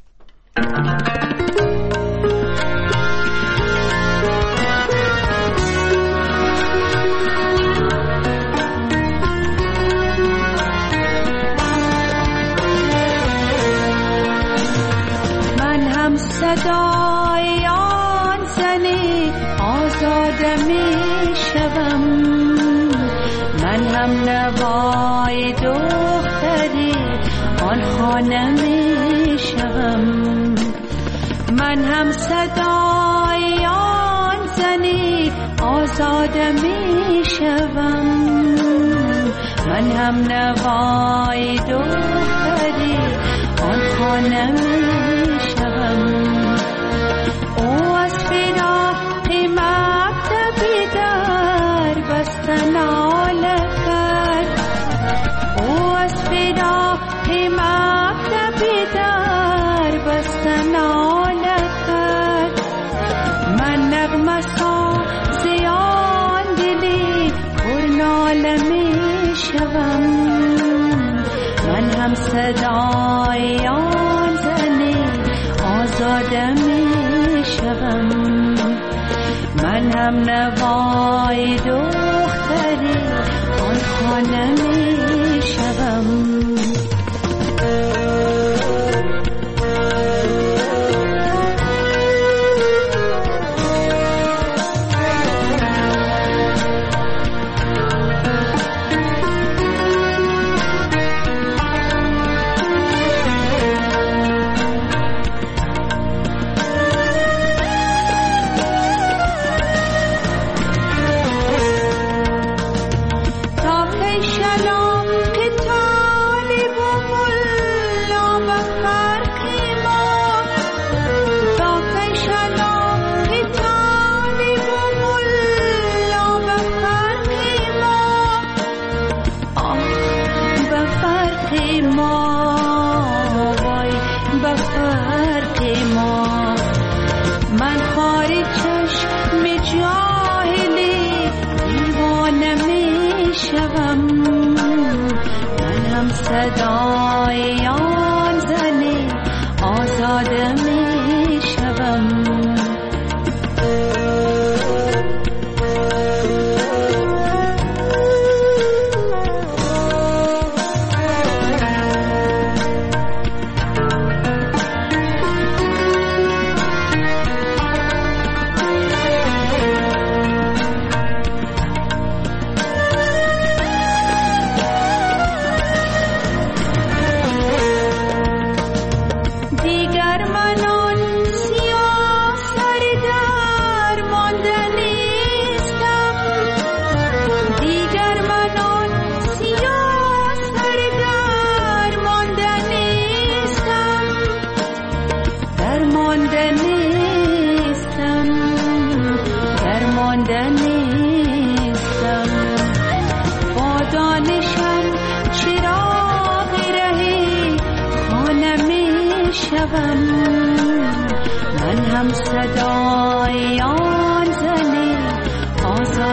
صدای آن زنی آزاده می شوم، من هم نوای دختری آن خانه می شوم، من هم صدای آن زنی آزاده می شوم، من هم نوای دختری آن خانه می شوم. او از فراق مکتبی در بستن آله کرد، او از فراق مکتبی در بستن آله کرد، من نغمه سازی آن دلی پر ناله می شوم، من هم صدای آن زنی آزاده می شوم، من هم نوای دختری آن خانه می شوم. صدای آن زنی آزاده می شوم.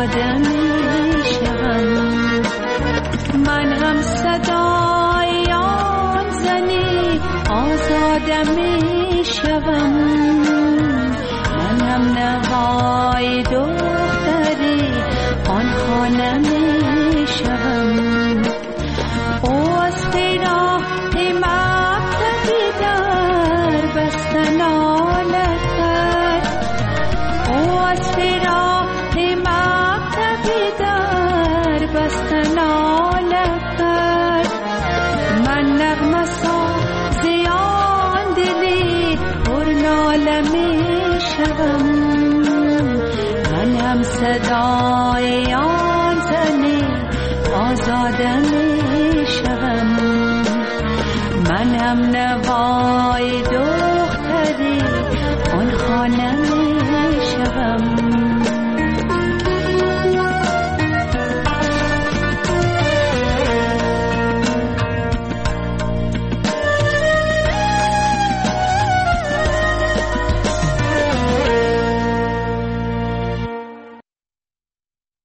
آزاده می شوم. من هم صدای آن زنی آزاده می شوم. من هم نوای دختری آن خانه می شوم. او از راه مکتبی در بستن آلت کرد. او از راه مکتبی در بستن آلت کرد. من نغمه ساز آن دلی پر ناله می شوم. من هم صدای آن زنی آزاده می شوم. من هم نوای دختری آن خانه